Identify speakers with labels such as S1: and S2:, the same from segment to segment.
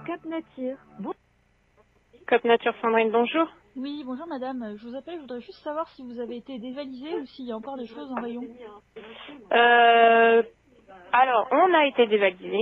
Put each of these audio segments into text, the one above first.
S1: Cap Nature.
S2: Cap Nature Sandrine, bonjour.
S3: Oui, bonjour madame. Je vous appelle, je voudrais juste savoir si vous avez été dévalisée ou s'il y a encore des choses en rayon.
S2: Alors, on a été dévalisé.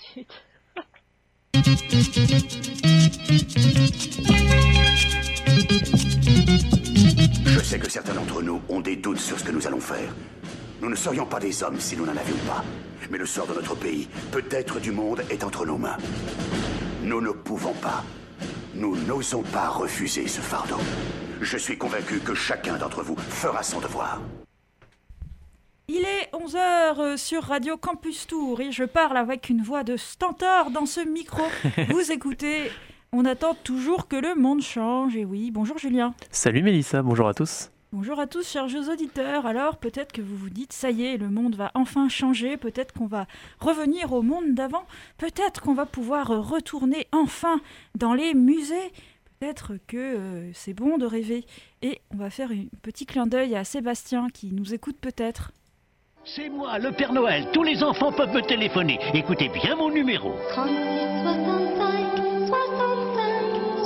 S4: Je sais que certains d'entre nous ont des doutes sur ce que nous allons faire. Nous ne serions pas des hommes si nous n'en avions pas. Mais le sort de notre pays, peut-être du monde, est entre nos mains. Nous ne pouvons pas. Nous n'osons pas refuser ce fardeau. Je suis convaincu que chacun d'entre vous fera son devoir.
S5: Il est 11h sur Radio Campus Tour et je parle avec une voix de stentor dans ce micro. Vous écoutez, on attend toujours que le monde change. Et oui, bonjour Julien.
S6: Salut Mélissa, bonjour à tous.
S5: Bonjour à tous, chers auditeurs. Alors, peut-être que vous vous dites, ça y est, le monde va enfin changer. Peut-être qu'on va revenir au monde d'avant. Peut-être qu'on va pouvoir retourner enfin dans les musées. Peut-être que c'est bon de rêver. Et on va faire un petit clin d'œil à Sébastien qui nous écoute peut-être.
S7: C'est moi, le Père Noël. Tous les enfants peuvent me téléphoner. Écoutez bien mon numéro.
S8: 36 65 65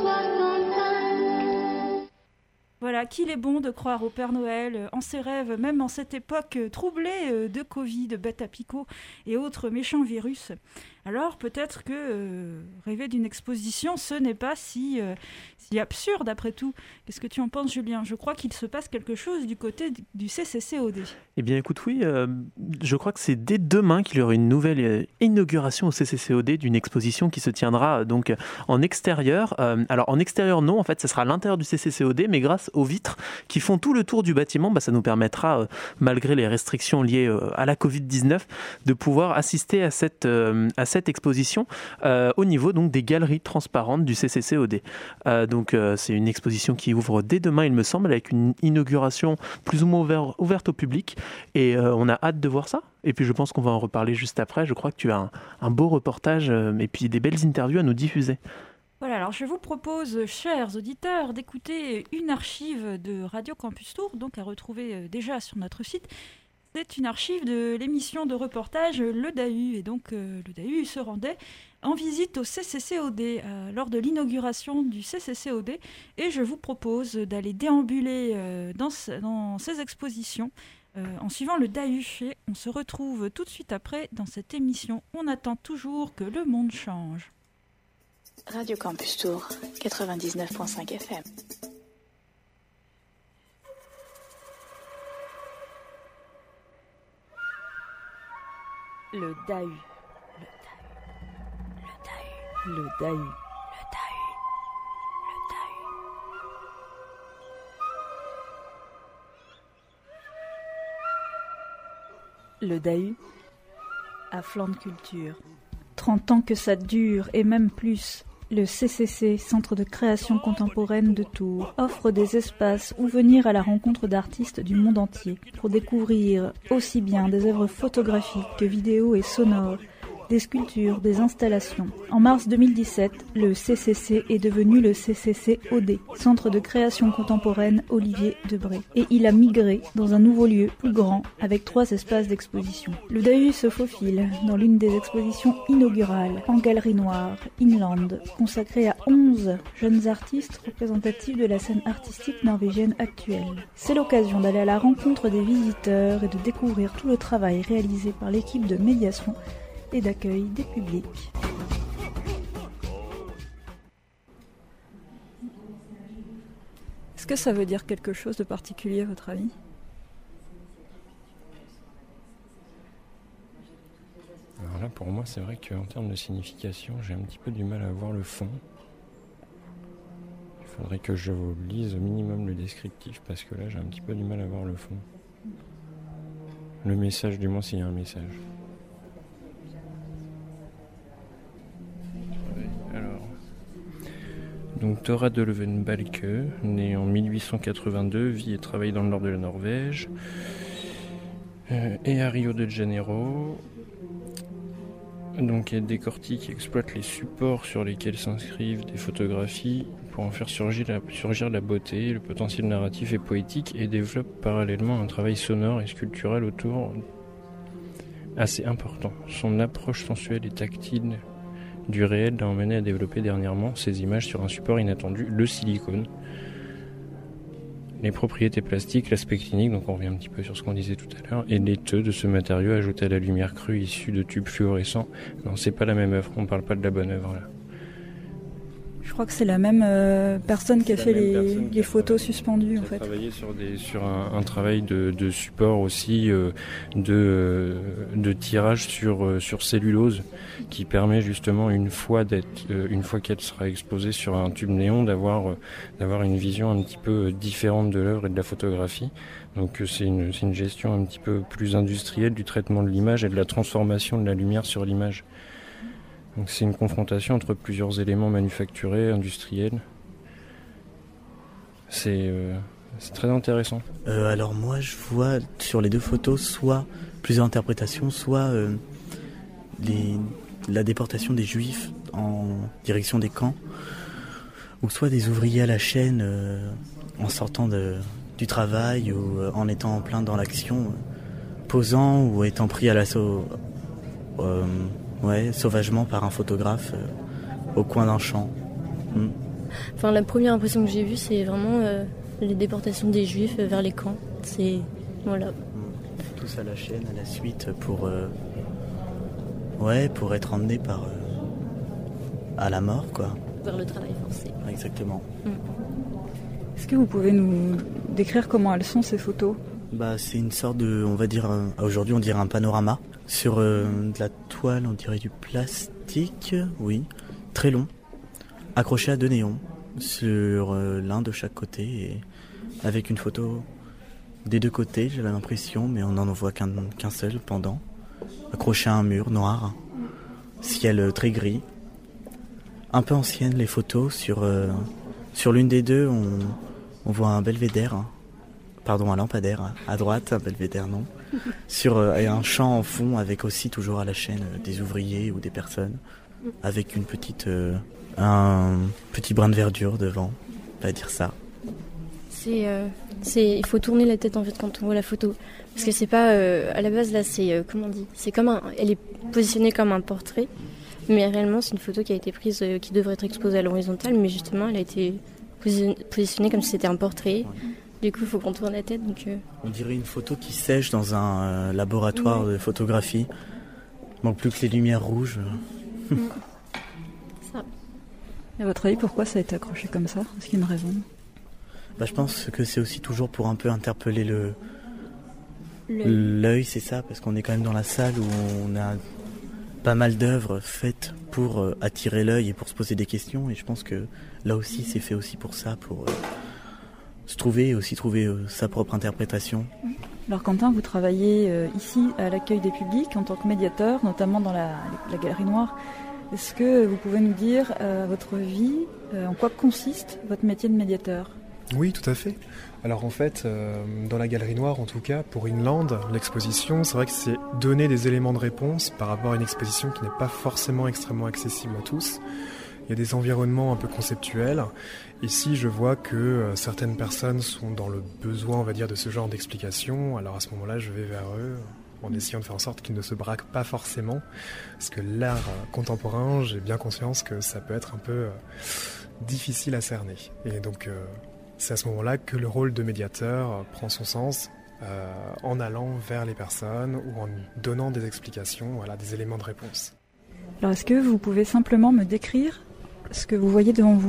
S8: 65.
S5: Voilà, qu'il est bon de croire au Père Noël en ses rêves, même en cette époque troublée de Covid, de bêtes à picots et autres méchants virus. Alors peut-être que rêver d'une exposition, ce n'est pas si absurde après tout. Qu'est-ce que tu en penses, Julien ? Je crois qu'il se passe quelque chose du côté du CCCOD.
S6: Eh bien écoute, oui, je crois que c'est dès demain qu'il y aura une nouvelle inauguration au CCCOD d'une exposition qui se tiendra donc en extérieur. Alors en extérieur non, en fait ça sera à l'intérieur du CCCOD, mais grâce aux vitres qui font tout le tour du bâtiment, ça nous permettra, malgré les restrictions liées à la Covid-19, de pouvoir assister à cette exposition au niveau donc des galeries transparentes du CCCOD. Donc c'est une exposition qui ouvre dès demain, il me semble, avec une inauguration plus ou moins ouverte au public, et on a hâte de voir ça. Et puis je pense qu'on va en reparler juste après. Je crois que tu as un beau reportage et puis des belles interviews à nous diffuser.
S5: Voilà, alors je vous propose, chers auditeurs, d'écouter une archive de Radio Campus Tour, donc à retrouver déjà sur notre site. C'est une archive de l'émission de reportage Le Dahu. Et donc, Le Dahu se rendait en visite au CCCOD lors de l'inauguration du CCCOD. Et je vous propose d'aller déambuler dans ces expositions en suivant Le Dahu. Et on se retrouve tout de suite après dans cette émission. On attend toujours que le monde change.
S9: Radio Campus Tour, 99.5 FM.
S5: Le Dahu. Le Dahu. Le Dahu à flanc de culture. 30 ans que ça dure, et même plus. Le CCC, Centre de création contemporaine de Tours, offre des espaces où venir à la rencontre d'artistes du monde entier pour découvrir aussi bien des œuvres photographiques que vidéo et sonores, des sculptures, des installations. En mars 2017, le CCC est devenu le CCCOD, Centre de création contemporaine Olivier Debré. Et il a migré dans un nouveau lieu plus grand avec 3 espaces d'exposition. Le Dahu se faufile dans l'une des expositions inaugurales, en Galerie Noire, Inland, consacrée à 11 jeunes artistes représentatifs de la scène artistique norvégienne actuelle. C'est l'occasion d'aller à la rencontre des visiteurs et de découvrir tout le travail réalisé par l'équipe de médiation et d'accueil des publics. Est-ce que ça veut dire quelque chose de particulier à votre avis ?
S10: Alors là, pour moi, c'est vrai qu'en termes de signification, j'ai un petit peu du mal à voir le fond. Il faudrait que je vous lise au minimum le descriptif, parce que là, j'ai un petit peu du mal à voir le fond. Le message, du moins, s'il y a un message. Donc Thora Dolvenbalke, née en 1882, vit et travaille dans le nord de la Norvège, et à Rio de Janeiro. Donc elle décortique et exploite les supports sur lesquels s'inscrivent des photographies pour en faire surgir la beauté, le potentiel narratif et poétique, et développe parallèlement un travail sonore et sculptural autour assez important. Son approche sensuelle et tactile du réel l'a emmené à développer dernièrement ces images sur un support inattendu, le silicone. Les propriétés plastiques, l'aspect clinique, donc on revient un petit peu sur ce qu'on disait tout à l'heure, et l'éteu de ce matériau ajouté à la lumière crue issue de tubes fluorescents. Non, c'est pas la même œuvre, on parle pas de la bonne œuvre là.
S5: Je crois que c'est la même personne qui a fait les photos suspendues en fait.
S10: Travaillé sur un travail de support aussi, de tirage sur cellulose, qui permet justement une fois qu'elle sera exposée sur un tube néon d'avoir une vision un petit peu différente de l'œuvre et de la photographie. Donc c'est une gestion un petit peu plus industrielle du traitement de l'image et de la transformation de la lumière sur l'image. Donc c'est une confrontation entre plusieurs éléments manufacturés, industriels. C'est très intéressant.
S1: Alors moi je vois sur les deux photos soit plusieurs interprétations, soit la déportation des Juifs en direction des camps, ou soit des ouvriers à la chaîne en sortant du travail ou en étant en plein dans l'action, posant ou étant pris à l'assaut sauvagement par un photographe au coin d'un champ.
S11: Enfin, la première impression que j'ai vue, c'est vraiment les déportations des Juifs vers les camps. C'est voilà.
S1: Tous à la chaîne, à la suite pour être emmenés à la mort, quoi.
S11: Vers le travail forcé.
S1: Exactement.
S5: Est-ce que vous pouvez nous décrire comment elles sont ces photos ?
S1: C'est une sorte de, on va dire, aujourd'hui on dirait un panorama. Sur de la toile, on dirait du plastique, oui, très long, accroché à 2 néons, sur l'un de chaque côté, et avec une photo des 2 côtés, j'ai l'impression, mais on n'en voit qu'un seul pendant, accroché à un mur noir, ciel très gris. Un peu ancienne les photos, sur l'une des deux, on voit un belvédère, un lampadaire, à droite, un belvédère non. Sur un champ en fond avec aussi toujours à la chaîne des ouvriers ou des personnes avec un petit brin de verdure devant, on va dire ça.
S11: Il faut tourner la tête en fait quand on voit la photo parce que c'est pas à la base là c'est comment on dit, c'est comme elle est positionnée comme un portrait mais réellement c'est une photo qui a été prise qui devrait être exposée à l'horizontale mais justement elle a été positionnée comme si c'était un portrait. Du coup, il faut qu'on tourne la tête.
S1: On dirait une photo qui sèche dans un laboratoire de photographie. Il manque plus que les lumières rouges.
S5: Ça. À votre avis, pourquoi ça a été accroché comme ça ? Est-ce qu'il y a une raison ?
S1: Je pense que c'est aussi toujours pour un peu interpeller l'œil, c'est ça, parce qu'on est quand même dans la salle où on a pas mal d'œuvres faites pour attirer l'œil et pour se poser des questions. Et je pense que là aussi, c'est fait aussi pour ça, pour se trouver et aussi trouver sa propre interprétation.
S5: Alors Quentin, vous travaillez ici à l'accueil des publics en tant que médiateur, notamment dans la Galerie Noire. Est-ce que vous pouvez nous dire votre vie, en quoi consiste votre métier de médiateur ?
S12: Oui, tout à fait. Alors en fait, dans la Galerie Noire, en tout cas, pour Inland, l'exposition, c'est vrai que c'est donner des éléments de réponse par rapport à une exposition qui n'est pas forcément extrêmement accessible à tous. Il y a des environnements un peu conceptuels. Ici, je vois que certaines personnes sont dans le besoin, on va dire, de ce genre d'explication. Alors à ce moment-là, je vais vers eux en essayant de faire en sorte qu'ils ne se braquent pas forcément. Parce que l'art contemporain, j'ai bien conscience que ça peut être un peu difficile à cerner. Et donc, c'est à ce moment-là que le rôle de médiateur prend son sens en allant vers les personnes ou en donnant des explications, des éléments de réponse.
S5: Alors est-ce que vous pouvez simplement me décrire ce que vous voyez devant vous ?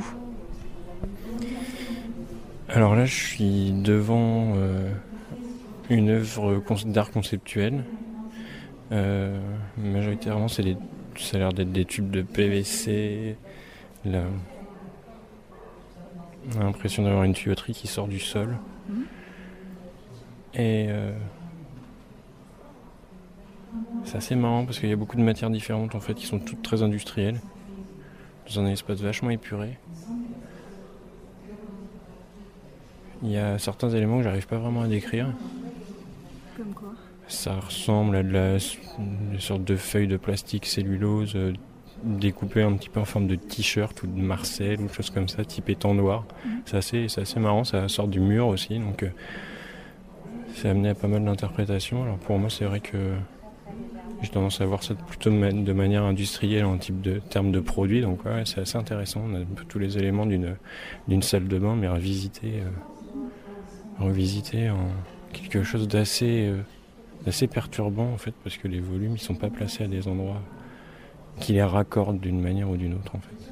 S10: Alors là, je suis devant une œuvre d'art conceptuel. Majoritairement, ça a l'air d'être des tubes de PVC. J'ai l'impression d'avoir une tuyauterie qui sort du sol. Et c'est assez marrant parce qu'il y a beaucoup de matières différentes en fait qui sont toutes très industrielles. Dans un espace vachement épuré. Il y a certains éléments que j'arrive pas vraiment à décrire.
S5: Comme quoi ?
S10: Ça ressemble à des sortes de feuilles de plastique cellulose découpées un petit peu en forme de t-shirt ou de marcel ou choses comme ça, type étang noir. C'est assez marrant, ça sort du mur aussi, donc c'est amené à pas mal d'interprétations. Alors pour moi, c'est vrai que J'ai tendance à voir ça plutôt de manière industrielle en termes de produits, donc ouais, c'est assez intéressant. On a un peu tous les éléments d'une salle de bain, mais revisité en quelque chose d'assez perturbant en fait, parce que les volumes ils sont pas placés à des endroits qui les raccordent d'une manière ou d'une autre en fait.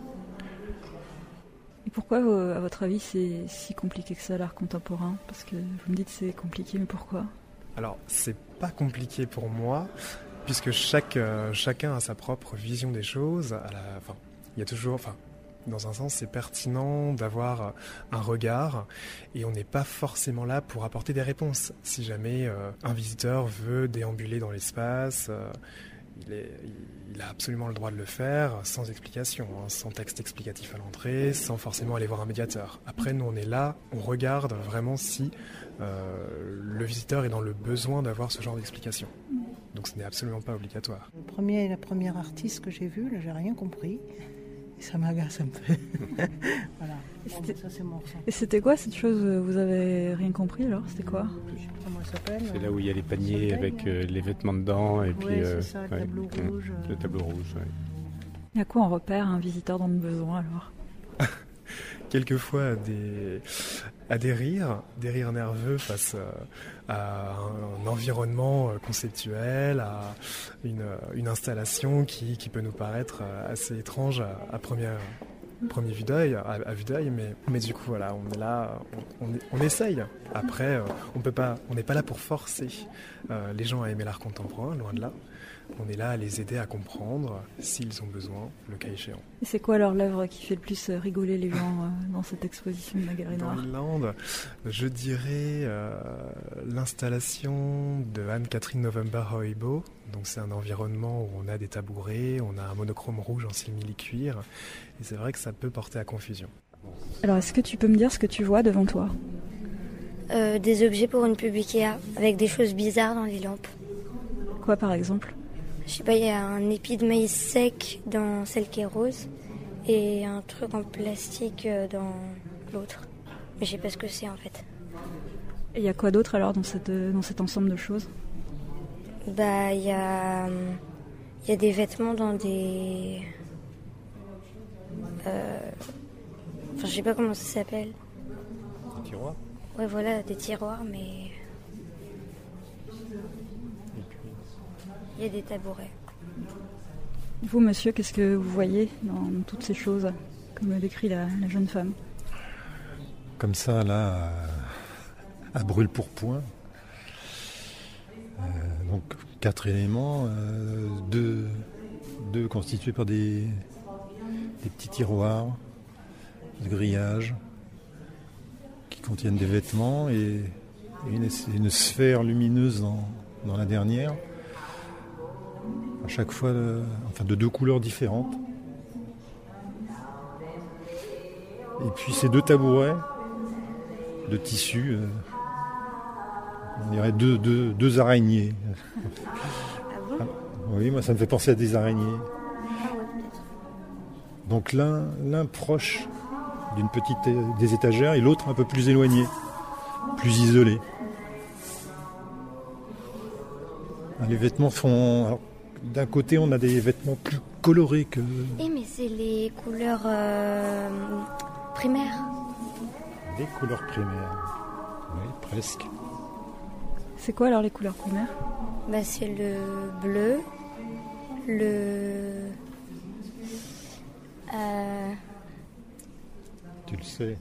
S5: Et pourquoi, à votre avis, c'est si compliqué que ça l'art contemporain? Parce que vous me dites c'est compliqué, mais pourquoi?
S12: Alors, c'est pas compliqué pour moi, puisque chacun a sa propre vision des choses. Il y a toujours, dans un sens, c'est pertinent d'avoir un regard, et on n'est pas forcément là pour apporter des réponses. Si jamais un visiteur veut déambuler dans l'espace, il a absolument le droit de le faire sans explication, sans texte explicatif à l'entrée, sans forcément aller voir un médiateur. Après, nous, on est là, on regarde vraiment si le visiteur est dans le besoin d'avoir ce genre d'explication. Donc ce n'est absolument pas obligatoire.
S13: La première artiste que j'ai vue, là, j'ai rien compris. Et ça m'agace un peu. Voilà. Ça, c'est mon ressenti.
S5: Et c'était quoi cette chose? Vous avez rien compris alors? C'était quoi?
S13: Je sais pas comment elle s'appelle.
S14: C'est là où il y a les paniers avec les vêtements dedans et puis
S13: c'est ça, le tableau rouge.
S14: Le tableau rouge, ouais.
S5: Et à quoi on repère un visiteur dans le besoin alors?
S12: Quelquefois à des rires nerveux face à un environnement conceptuel, à une installation qui peut nous paraître assez étrange à premier vue d'œil, mais du coup voilà, on est là, on essaye. Après, on n'est pas là pour forcer les gens à aimer l'art contemporain, loin de là. On est là à les aider à comprendre s'ils ont besoin, le cas échéant.
S5: Et c'est quoi alors l'œuvre qui fait le plus rigoler les gens dans cette exposition de la Galerie Noire?
S12: Dans Land, je dirais l'installation de Anne-Catherine November-Hoibo. Donc c'est un environnement où on a des tabourets, on a un monochrome rouge en simili-cuir, et c'est vrai que ça peut porter à confusion.
S5: Alors est-ce que tu peux me dire ce que tu vois devant toi?
S15: Des objets pour une pub Ikea, avec des choses bizarres dans les lampes.
S5: Quoi par exemple?
S15: Je sais pas, il y a un épi de maïs sec dans celle qui est rose et un truc en plastique dans l'autre. Mais je sais pas ce que c'est en fait.
S5: Et il y a quoi d'autre alors dans cet ensemble de choses?
S15: Bah, il y a des vêtements dans des... je sais pas comment ça s'appelle.
S14: Des tiroirs?
S15: Ouais, voilà, des tiroirs, mais... Il y a des tabourets.
S5: Vous, monsieur, qu'est-ce que vous voyez dans toutes ces choses, comme le décrit la jeune femme?
S16: Comme ça, là, à brûle-pourpoint. Donc, 4 éléments, deux constitués par des petits tiroirs, des grillages, qui contiennent des vêtements, et une sphère lumineuse dans la dernière. À chaque fois, de 2 couleurs différentes. Et puis ces 2 tabourets de tissu, on dirait deux araignées.
S15: Ah bon?
S16: Oui, moi ça me fait penser à des araignées. Donc l'un proche d'une petite des étagères et l'autre un peu plus éloigné, plus isolé. Les vêtements font... Alors, d'un côté, on a des vêtements plus colorés que...
S15: Mais c'est les couleurs primaires.
S16: Des couleurs primaires. Oui, presque.
S5: C'est quoi alors les couleurs primaires?
S15: Bah, c'est le bleu, le...
S16: Tu le sais.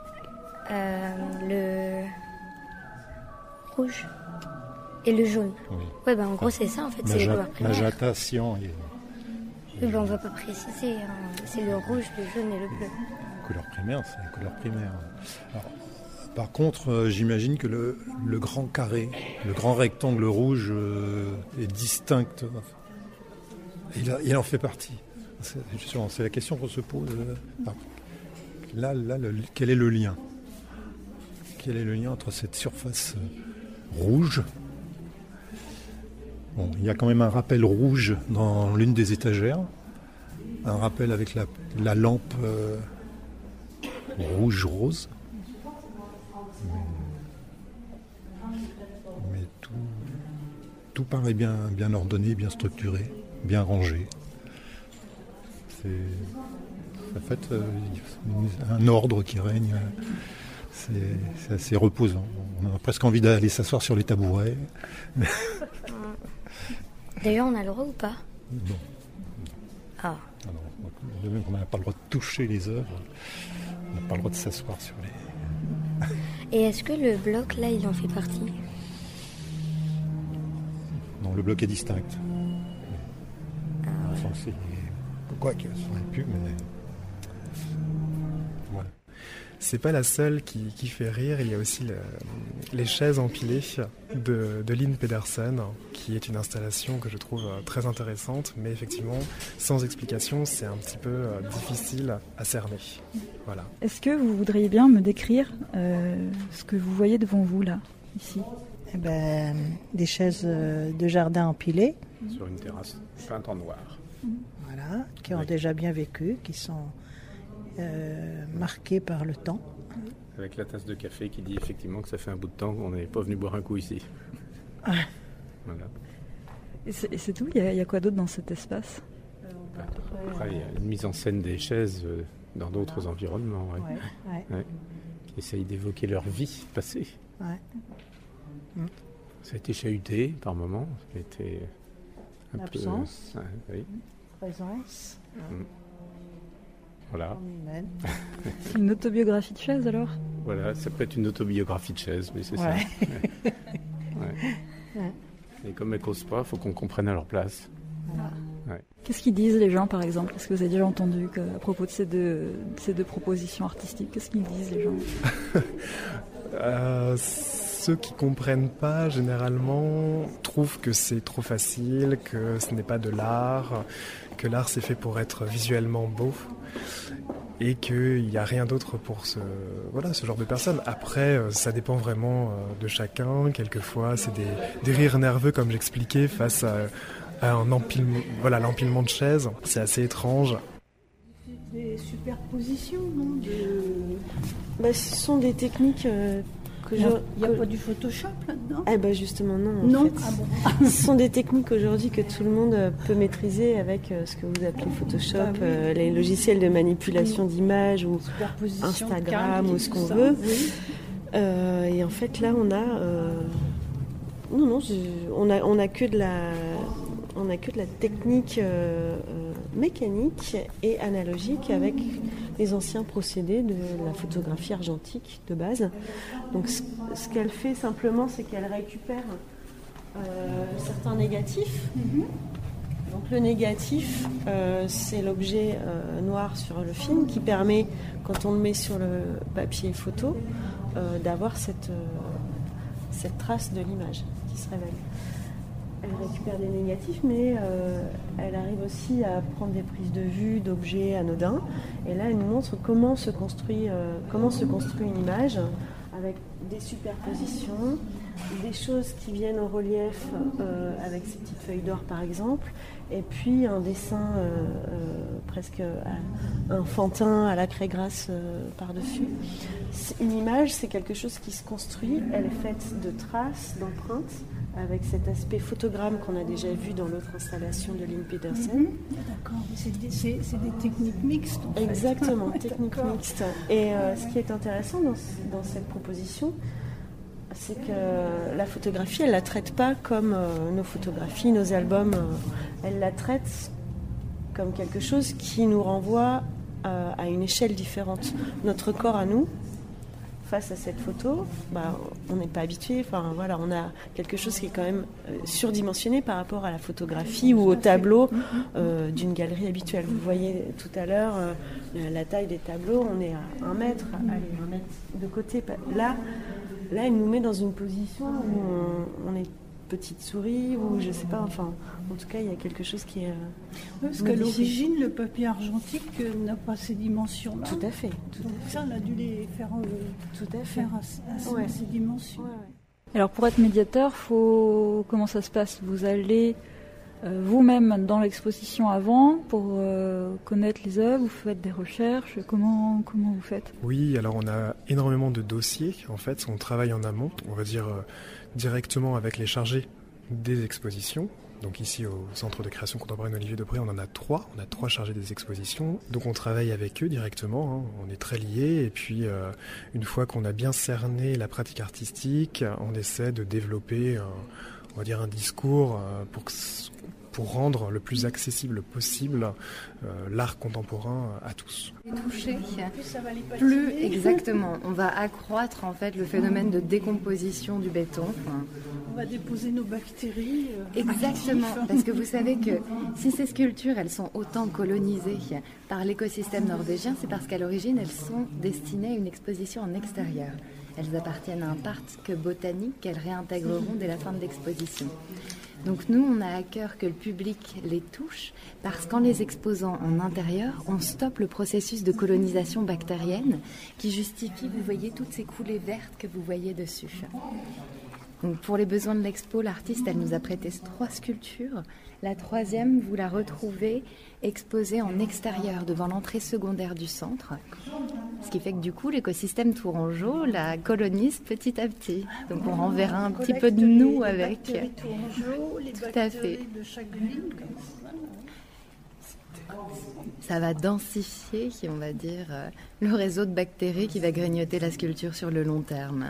S15: Le rouge. Et le jaune.
S16: Oui.
S15: Ouais, bah en gros, c'est ça en fait, c'est les couleurs primaires.
S16: Magenta, cyan et...
S15: Oui, bah on va pas préciser, hein. C'est le rouge, le jaune et le bleu.
S16: Couleur primaire, c'est la couleur primaire. Alors, par contre, j'imagine que le grand carré, le grand rectangle rouge est distinct. Il en fait partie. C'est la question qu'on se pose. Là, quel est le lien? Quel est le lien entre cette surface rouge? Bon, il y a quand même un rappel rouge dans l'une des étagères, un rappel avec la lampe rouge-rose. Mais tout tout paraît bien ordonné, bien structuré, bien rangé. En fait, un ordre qui règne. C'est assez reposant. On a presque envie d'aller s'asseoir sur les tabourets.
S15: D'ailleurs, on a le droit ou pas?
S16: Non.
S15: Ah.
S16: On n'a pas le droit de toucher les œuvres. On n'a pas le droit de s'asseoir sur les...
S15: Et est-ce que le bloc, là, il en fait partie?
S16: Non, le bloc est distinct. Enfin, c'est... Quoi que ce serait plus, mais... Voilà.
S12: C'est pas la seule qui fait rire, il y a aussi les chaises empilées de Lynn Pedersen, qui est une installation que je trouve très intéressante, mais effectivement, sans explication, c'est un petit peu difficile à cerner. Voilà.
S5: Est-ce que vous voudriez bien me décrire ce que vous voyez devant vous là, ici?
S13: Des chaises de jardin empilées.
S14: Sur une terrasse peinte en noir.
S13: Voilà, qui ont déjà bien vécu, qui sont marquées par le temps.
S14: Avec la tasse de café qui dit effectivement que ça fait un bout de temps qu'on n'est pas venu boire un coup ici. Voilà.
S5: Et c'est tout? Il y a quoi d'autre dans cet espace?
S14: Après, il y a une mise en scène des chaises dans d'autres environnements. Qui essayent d'évoquer leur vie passée. Ça a été chahuté par moments. Ça a été un
S13: l'absence.
S14: peu... oui.
S13: Présence.
S14: Voilà.
S5: C'est une autobiographie de chaise alors?
S14: Voilà, ça peut être une autobiographie de chaise, mais c'est ça. Et comme elles ne causent pas, il faut qu'on comprenne à leur place.
S5: Qu'est-ce qu'ils disent les gens par exemple? Est-ce que vous avez déjà entendu à propos de ces deux propositions artistiques? Qu'est-ce qu'ils disent les gens?
S12: Ceux qui comprennent pas, généralement, trouvent que c'est trop facile, que ce n'est pas de l'art, que l'art c'est fait pour être visuellement beau, et qu'il n'y a rien d'autre pour ce genre de personnes. Après, ça dépend vraiment de chacun. Quelquefois, c'est des rires nerveux, comme j'expliquais, face à un empilement, l'empilement de chaises. C'est assez étrange.
S17: Des superpositions, non ce sont des techniques... Il n'y a pas du Photoshop là-dedans?
S15: Justement non.
S17: Non.
S15: Ce sont des techniques aujourd'hui que tout le monde peut maîtriser avec ce que vous appelez Photoshop, les logiciels de manipulation d'images ou Instagram ou ce qu'on veut. Oui. Et en fait là on a on a que de la technique mécanique et analogique avec les anciens procédés de la photographie argentique de base. Donc ce qu'elle fait simplement, c'est qu'elle récupère certains négatifs. Donc le négatif, c'est l'objet noir sur le film qui permet, quand on le met sur le papier photo, d'avoir cette trace de l'image qui se révèle. Elle récupère des négatifs, mais elle arrive aussi à prendre des prises de vue d'objets anodins. Et là, elle nous montre comment se construit une image avec des superpositions, des choses qui viennent au relief avec ces petites feuilles d'or par exemple, et puis un dessin presque enfantin à la craie grasse par-dessus. Une image, c'est quelque chose qui se construit, elle est faite de traces, d'empreintes, avec cet aspect photogramme qu'on a déjà vu dans l'autre installation de Lynn Pedersen.
S17: D'accord, c'est des techniques mixtes en fait.
S15: Exactement, techniques mixtes. Et ce qui est intéressant dans cette proposition, c'est que la photographie, elle ne la traite pas comme nos photographies, nos albums. Elle la traite comme quelque chose qui nous renvoie à une échelle différente. Notre corps à nous, face à cette photo, on n'est pas habitué. On a quelque chose qui est quand même surdimensionné par rapport à la photographie ou au tableau d'une galerie habituelle. Vous voyez tout à l'heure la taille des tableaux, on est à 1 mètre, un mètre de côté. Là, elle nous met dans une position où on est petite souris ou je sais pas. Enfin, en tout cas, il y a quelque chose qui est.
S17: Parce qu'à l'origine, le papier argentique n'a pas ces dimensions-là.
S15: Tout à fait.
S17: Ça, on a dû les faire. À ces dimensions.
S5: Alors, pour être médiateur, comment ça se passe? Vous allez vous-même dans l'exposition avant pour connaître les œuvres, vous faites des recherches, comment vous faites?
S12: Oui, alors on a énormément de dossiers, en fait, on travaille en amont, on va dire directement avec les chargés des expositions. Donc ici au Centre de création contemporaine Olivier Debré, on en a 3. On a 3 chargés des expositions. Donc on travaille avec eux directement, on est très liés. Et puis une fois qu'on a bien cerné la pratique artistique, on essaie de développer on va dire un discours pour rendre le plus accessible possible l'art contemporain à tous.
S18: Toucher, plus exactement, on va accroître en fait le phénomène de décomposition du béton.
S17: On va déposer nos bactéries.
S18: Exactement, parce que vous savez que si ces sculptures elles sont autant colonisées par l'écosystème norvégien, c'est parce qu'à l'origine elles sont destinées à une exposition en extérieur. Elles appartiennent à un parc botanique qu'elles réintégreront dès la fin de l'exposition. Donc nous, on a à cœur que le public les touche parce qu'en les exposant en intérieur, on stoppe le processus de colonisation bactérienne qui justifie, vous voyez, toutes ces coulées vertes que vous voyez dessus. Donc pour les besoins de l'expo, l'artiste, elle nous a prêté 3 sculptures. La 3e, vous la retrouvez exposée en extérieur devant l'entrée secondaire du centre. Ce qui fait que du coup, l'écosystème tourangeau la colonise petit à petit. Donc on renverra un petit peu de nous avec. Tout à fait.
S17: De chaque ville,
S18: ça va densifier, on va dire, le réseau de bactéries qui va grignoter la sculpture sur le long terme.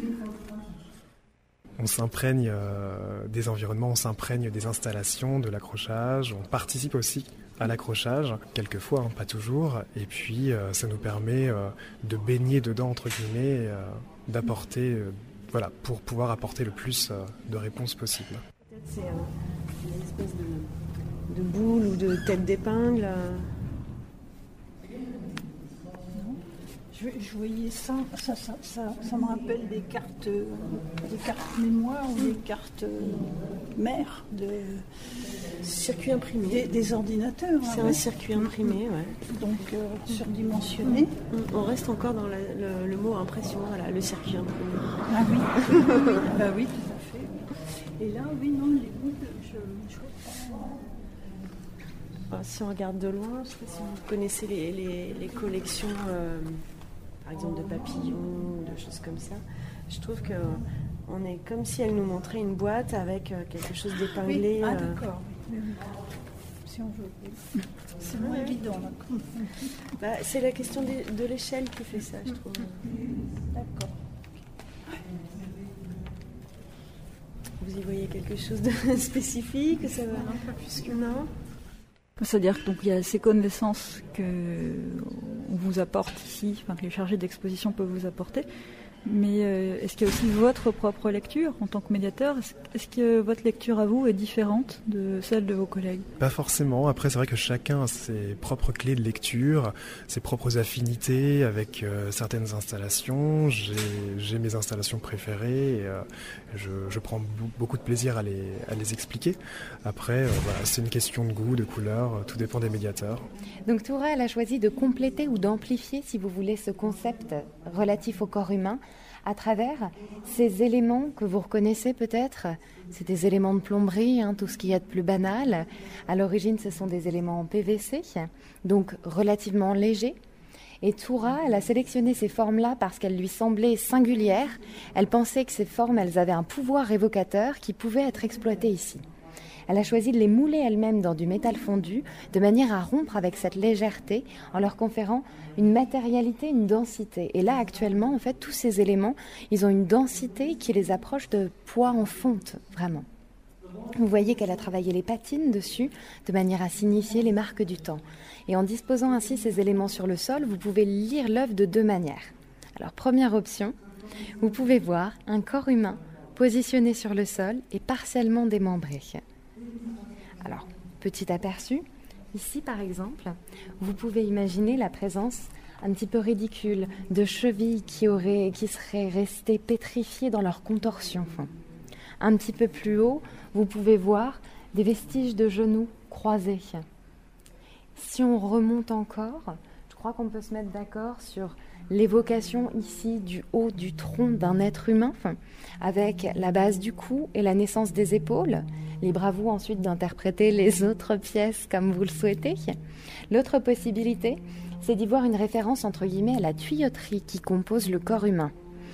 S12: On s'imprègne des environnements, on s'imprègne des installations, de l'accrochage, on participe aussi à l'accrochage, quelquefois, pas toujours, et puis ça nous permet de baigner dedans, entre guillemets, d'apporter, pour pouvoir apporter le plus de réponses possibles.
S15: Peut-être c'est une espèce de boule ou de tête d'épingle.
S17: Je voyais ça me rappelle des cartes mémoire ou des cartes mères de
S15: circuit imprimé.
S17: Des ordinateurs.
S15: C'est un circuit imprimé, ouais.
S17: Donc surdimensionné.
S15: On reste encore dans le mot impression, voilà, le circuit imprimé.
S17: Ah oui, oui, tout à fait. Et là, oui, non, les boules, je
S15: si on regarde de loin, je ne sais pas si vous connaissez les collections, par exemple de papillons, de choses comme ça. Je trouve qu'on est comme si elle nous montrait une boîte avec quelque chose d'épinglé.
S17: Oui. Ah d'accord. Oui. Si on veut. C'est moins évident là.
S15: C'est la question de l'échelle qui fait ça, je trouve.
S17: D'accord.
S15: Vous y voyez quelque chose de spécifique? Ça va un peu plus que non.
S5: C'est-à-dire qu'il y a ces connaissances qu'on vous apporte ici, que les chargés d'exposition peuvent vous apporter, mais est-ce qu'il y a aussi votre propre lecture en tant que médiateur? Est-ce que votre lecture à vous est différente de celle de vos collègues?
S12: Pas forcément. Après, c'est vrai que chacun a ses propres clés de lecture, ses propres affinités avec certaines installations. J'ai mes installations préférées et je prends beaucoup de plaisir à les expliquer. Après, c'est une question de goût, de couleur, tout dépend des médiateurs.
S18: Donc Toura, elle a choisi de compléter ou d'amplifier, si vous voulez, ce concept relatif au corps humain à travers ces éléments que vous reconnaissez peut-être. C'est des éléments de plomberie, tout ce qu'il y a de plus banal. À l'origine, ce sont des éléments en PVC, donc relativement légers. Et Toura, elle a sélectionné ces formes-là parce qu'elles lui semblaient singulières. Elle pensait que ces formes, elles avaient un pouvoir évocateur qui pouvait être exploité ici. Elle a choisi de les mouler elle-même dans du métal fondu, de manière à rompre avec cette légèreté, en leur conférant une matérialité, une densité. Et là, actuellement, en fait, tous ces éléments, ils ont une densité qui les approche de poids en fonte, vraiment. Vous voyez qu'elle a travaillé les patines dessus, de manière à signifier les marques du temps. Et en disposant ainsi ces éléments sur le sol, vous pouvez lire l'œuvre de 2 manières. Alors, première option, vous pouvez voir un corps humain positionné sur le sol et partiellement démembré. Alors, petit aperçu, ici par exemple, vous pouvez imaginer la présence un petit peu ridicule de chevilles qui seraient restées pétrifiées dans leur contorsion. Un petit peu plus haut, vous pouvez voir des vestiges de genoux croisés. Si on remonte encore, je crois qu'on peut se mettre d'accord sur l'évocation ici du haut du tronc d'un être humain, avec la base du cou et la naissance des épaules. Libre à vous ensuite d'interpréter les autres pièces comme vous le souhaitez. L'autre possibilité, c'est d'y voir une référence entre guillemets à la tuyauterie qui compose le corps humain.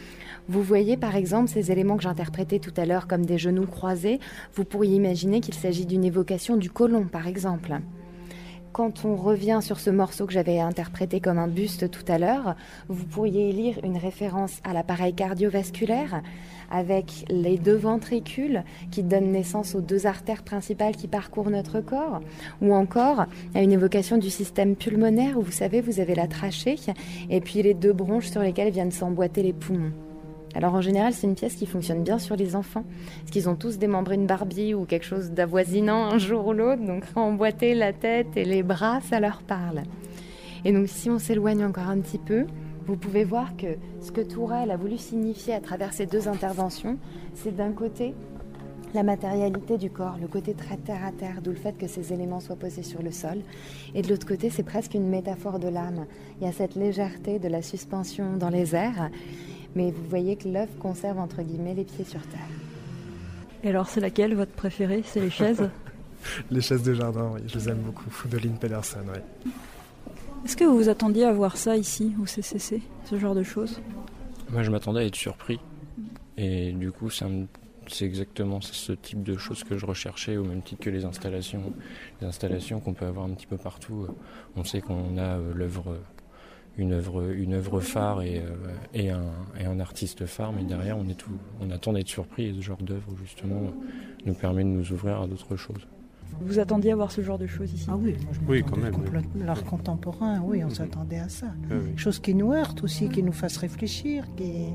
S18: Vous voyez par exemple ces éléments que j'interprétais tout à l'heure comme des genoux croisés, vous pourriez imaginer qu'il s'agit d'une évocation du côlon par exemple. Quand on revient sur ce morceau que j'avais interprété comme un buste tout à l'heure, vous pourriez y lire une référence à l'appareil cardiovasculaire avec les 2 ventricules qui donnent naissance aux 2 artères principales qui parcourent notre corps, ou encore à une évocation du système pulmonaire où vous savez, vous avez la trachée et puis les 2 bronches sur lesquelles viennent s'emboîter les poumons. Alors en général, c'est une pièce qui fonctionne bien sur les enfants, parce qu'ils ont tous démembré une Barbie ou quelque chose d'avoisinant un jour ou l'autre, donc emboîter la tête et les bras, ça leur parle. Et donc si on s'éloigne encore un petit peu, vous pouvez voir que ce que Tourelle a voulu signifier à travers ces 2 interventions, c'est d'un côté la matérialité du corps, le côté très terre à terre, d'où le fait que ces éléments soient posés sur le sol. Et de l'autre côté, c'est presque une métaphore de l'âme. Il y a cette légèreté de la suspension dans les airs, mais vous voyez que l'œuvre conserve entre guillemets les pieds sur terre.
S3: Et alors, c'est laquelle votre préférée? C'est les chaises?
S12: Les chaises de jardin, oui, je les aime beaucoup, de Lynn Pedersen, oui.
S3: Est-ce que vous vous attendiez à voir ça ici, au CCC, ce genre de choses?
S10: Moi, je m'attendais à être surpris. Et du coup, c'est exactement ce type de choses que je recherchais, au même titre que les installations qu'on peut avoir un petit peu partout. On sait qu'on a une œuvre phare et un artiste phare, mais derrière on attend d'être surpris, et ce genre d'œuvre justement nous permet de nous ouvrir à d'autres choses.
S3: Vous attendiez à voir ce genre de choses ici?
S13: Ah oui,
S10: oui, quand même.
S13: L'art contemporain, oui, on s'attendait à ça. Oui. Chose qui nous heurte aussi, qui nous fasse réfléchir,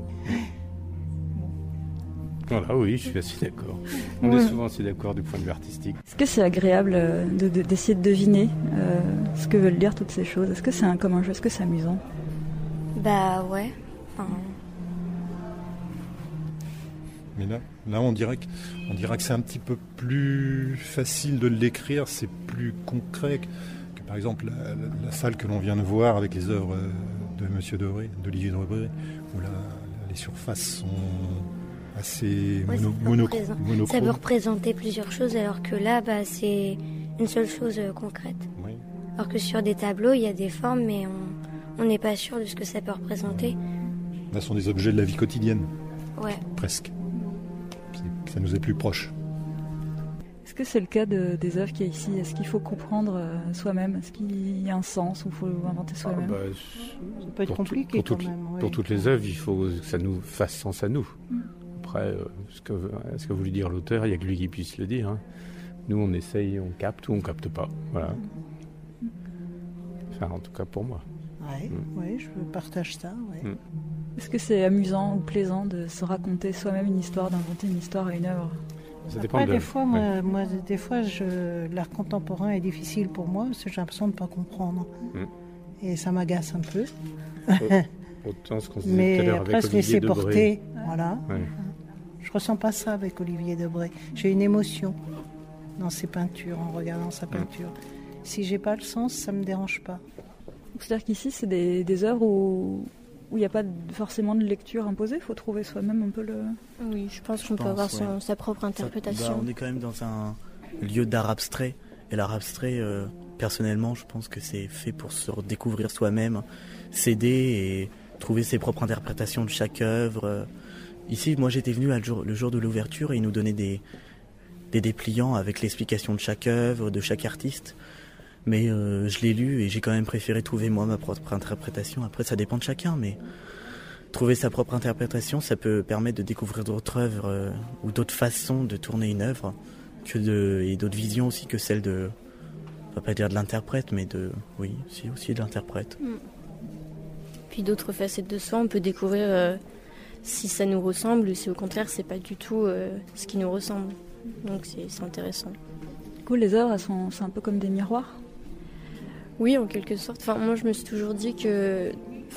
S14: Voilà, oui, je suis assez d'accord. On est souvent assez d'accord du point de vue artistique.
S3: Est-ce que c'est agréable d'essayer de deviner ce que veulent dire toutes ces choses? Est-ce que c'est comme un jeu? Est-ce que c'est amusant?
S11: Bah ouais.
S16: Mais là on dirait que c'est un petit peu plus facile de l'écrire, c'est plus concret que par exemple la salle que l'on vient de voir avec les œuvres de Monsieur Debré, d'Olivier Debré, où là les surfaces sont assez monochromes.
S11: Ça peut représenter plusieurs choses, alors que là, c'est une seule chose concrète.
S16: Oui.
S11: Alors que sur des tableaux, il y a des formes, mais on n'est pas sûr de ce que ça peut représenter.
S16: Là, ce sont des objets de la vie quotidienne.
S11: Ouais.
S16: Presque. Ça nous est plus proche.
S3: Est-ce que c'est le cas des œuvres qu'il y a ici? Est-ce qu'il faut comprendre soi-même? Est-ce qu'il y a un sens ou il faut inventer soi-même?
S13: Ça peut être compliqué quand même. Oui.
S14: Pour toutes les œuvres, il faut que ça nous fasse sens à nous. Après, ce que voulait dire l'auteur, il n'y a que lui qui puisse le dire. Hein. Nous, on essaye, on capte ou on ne capte pas. Voilà. Enfin, en tout cas pour moi.
S13: Oui, je partage ça. Ouais.
S3: Est-ce que c'est amusant ou plaisant de se raconter soi-même une histoire, d'inventer une histoire à une œuvre?
S13: Ça dépend. Après, des fois, moi, l'art contemporain est difficile pour moi parce que j'ai l'impression de ne pas comprendre. Et ça m'agace un peu.
S14: Autant ce qu'on se disait tout à l'heure avec
S13: presque
S14: Olivier
S13: laisser
S14: Debré.
S13: Porter, voilà.
S14: Ouais.
S13: Je ressens pas ça avec Olivier Debré. J'ai une émotion dans ses peintures, en regardant sa peinture. Si j'ai pas le sens, ça me dérange pas.
S3: C'est-à-dire qu'ici, c'est des œuvres où il n'y a pas forcément de lecture imposée, il faut trouver soi-même un peu le...
S11: Oui, je pense qu'on peut avoir sa propre interprétation.
S1: On est quand même dans un lieu d'art abstrait, et l'art abstrait, personnellement, je pense que c'est fait pour se redécouvrir soi-même, s'aider et trouver ses propres interprétations de chaque œuvre. Ici, moi j'étais venu le jour de l'ouverture et ils nous donnaient des dépliants avec l'explication de chaque œuvre, de chaque artiste. Mais je l'ai lu et j'ai quand même préféré trouver moi ma propre interprétation. Après, ça dépend de chacun, mais trouver sa propre interprétation, ça peut permettre de découvrir d'autres œuvres ou d'autres façons de tourner une œuvre et d'autres visions aussi que celle de, on va pas dire de l'interprète, mais aussi de l'interprète.
S11: Puis d'autres facettes de soi, on peut découvrir si ça nous ressemble ou si au contraire c'est pas du tout ce qui nous ressemble. Donc c'est intéressant.
S3: Du coup, les œuvres, c'est un peu comme des miroirs.
S11: Oui, en quelque sorte. Enfin, moi, je me suis toujours dit que,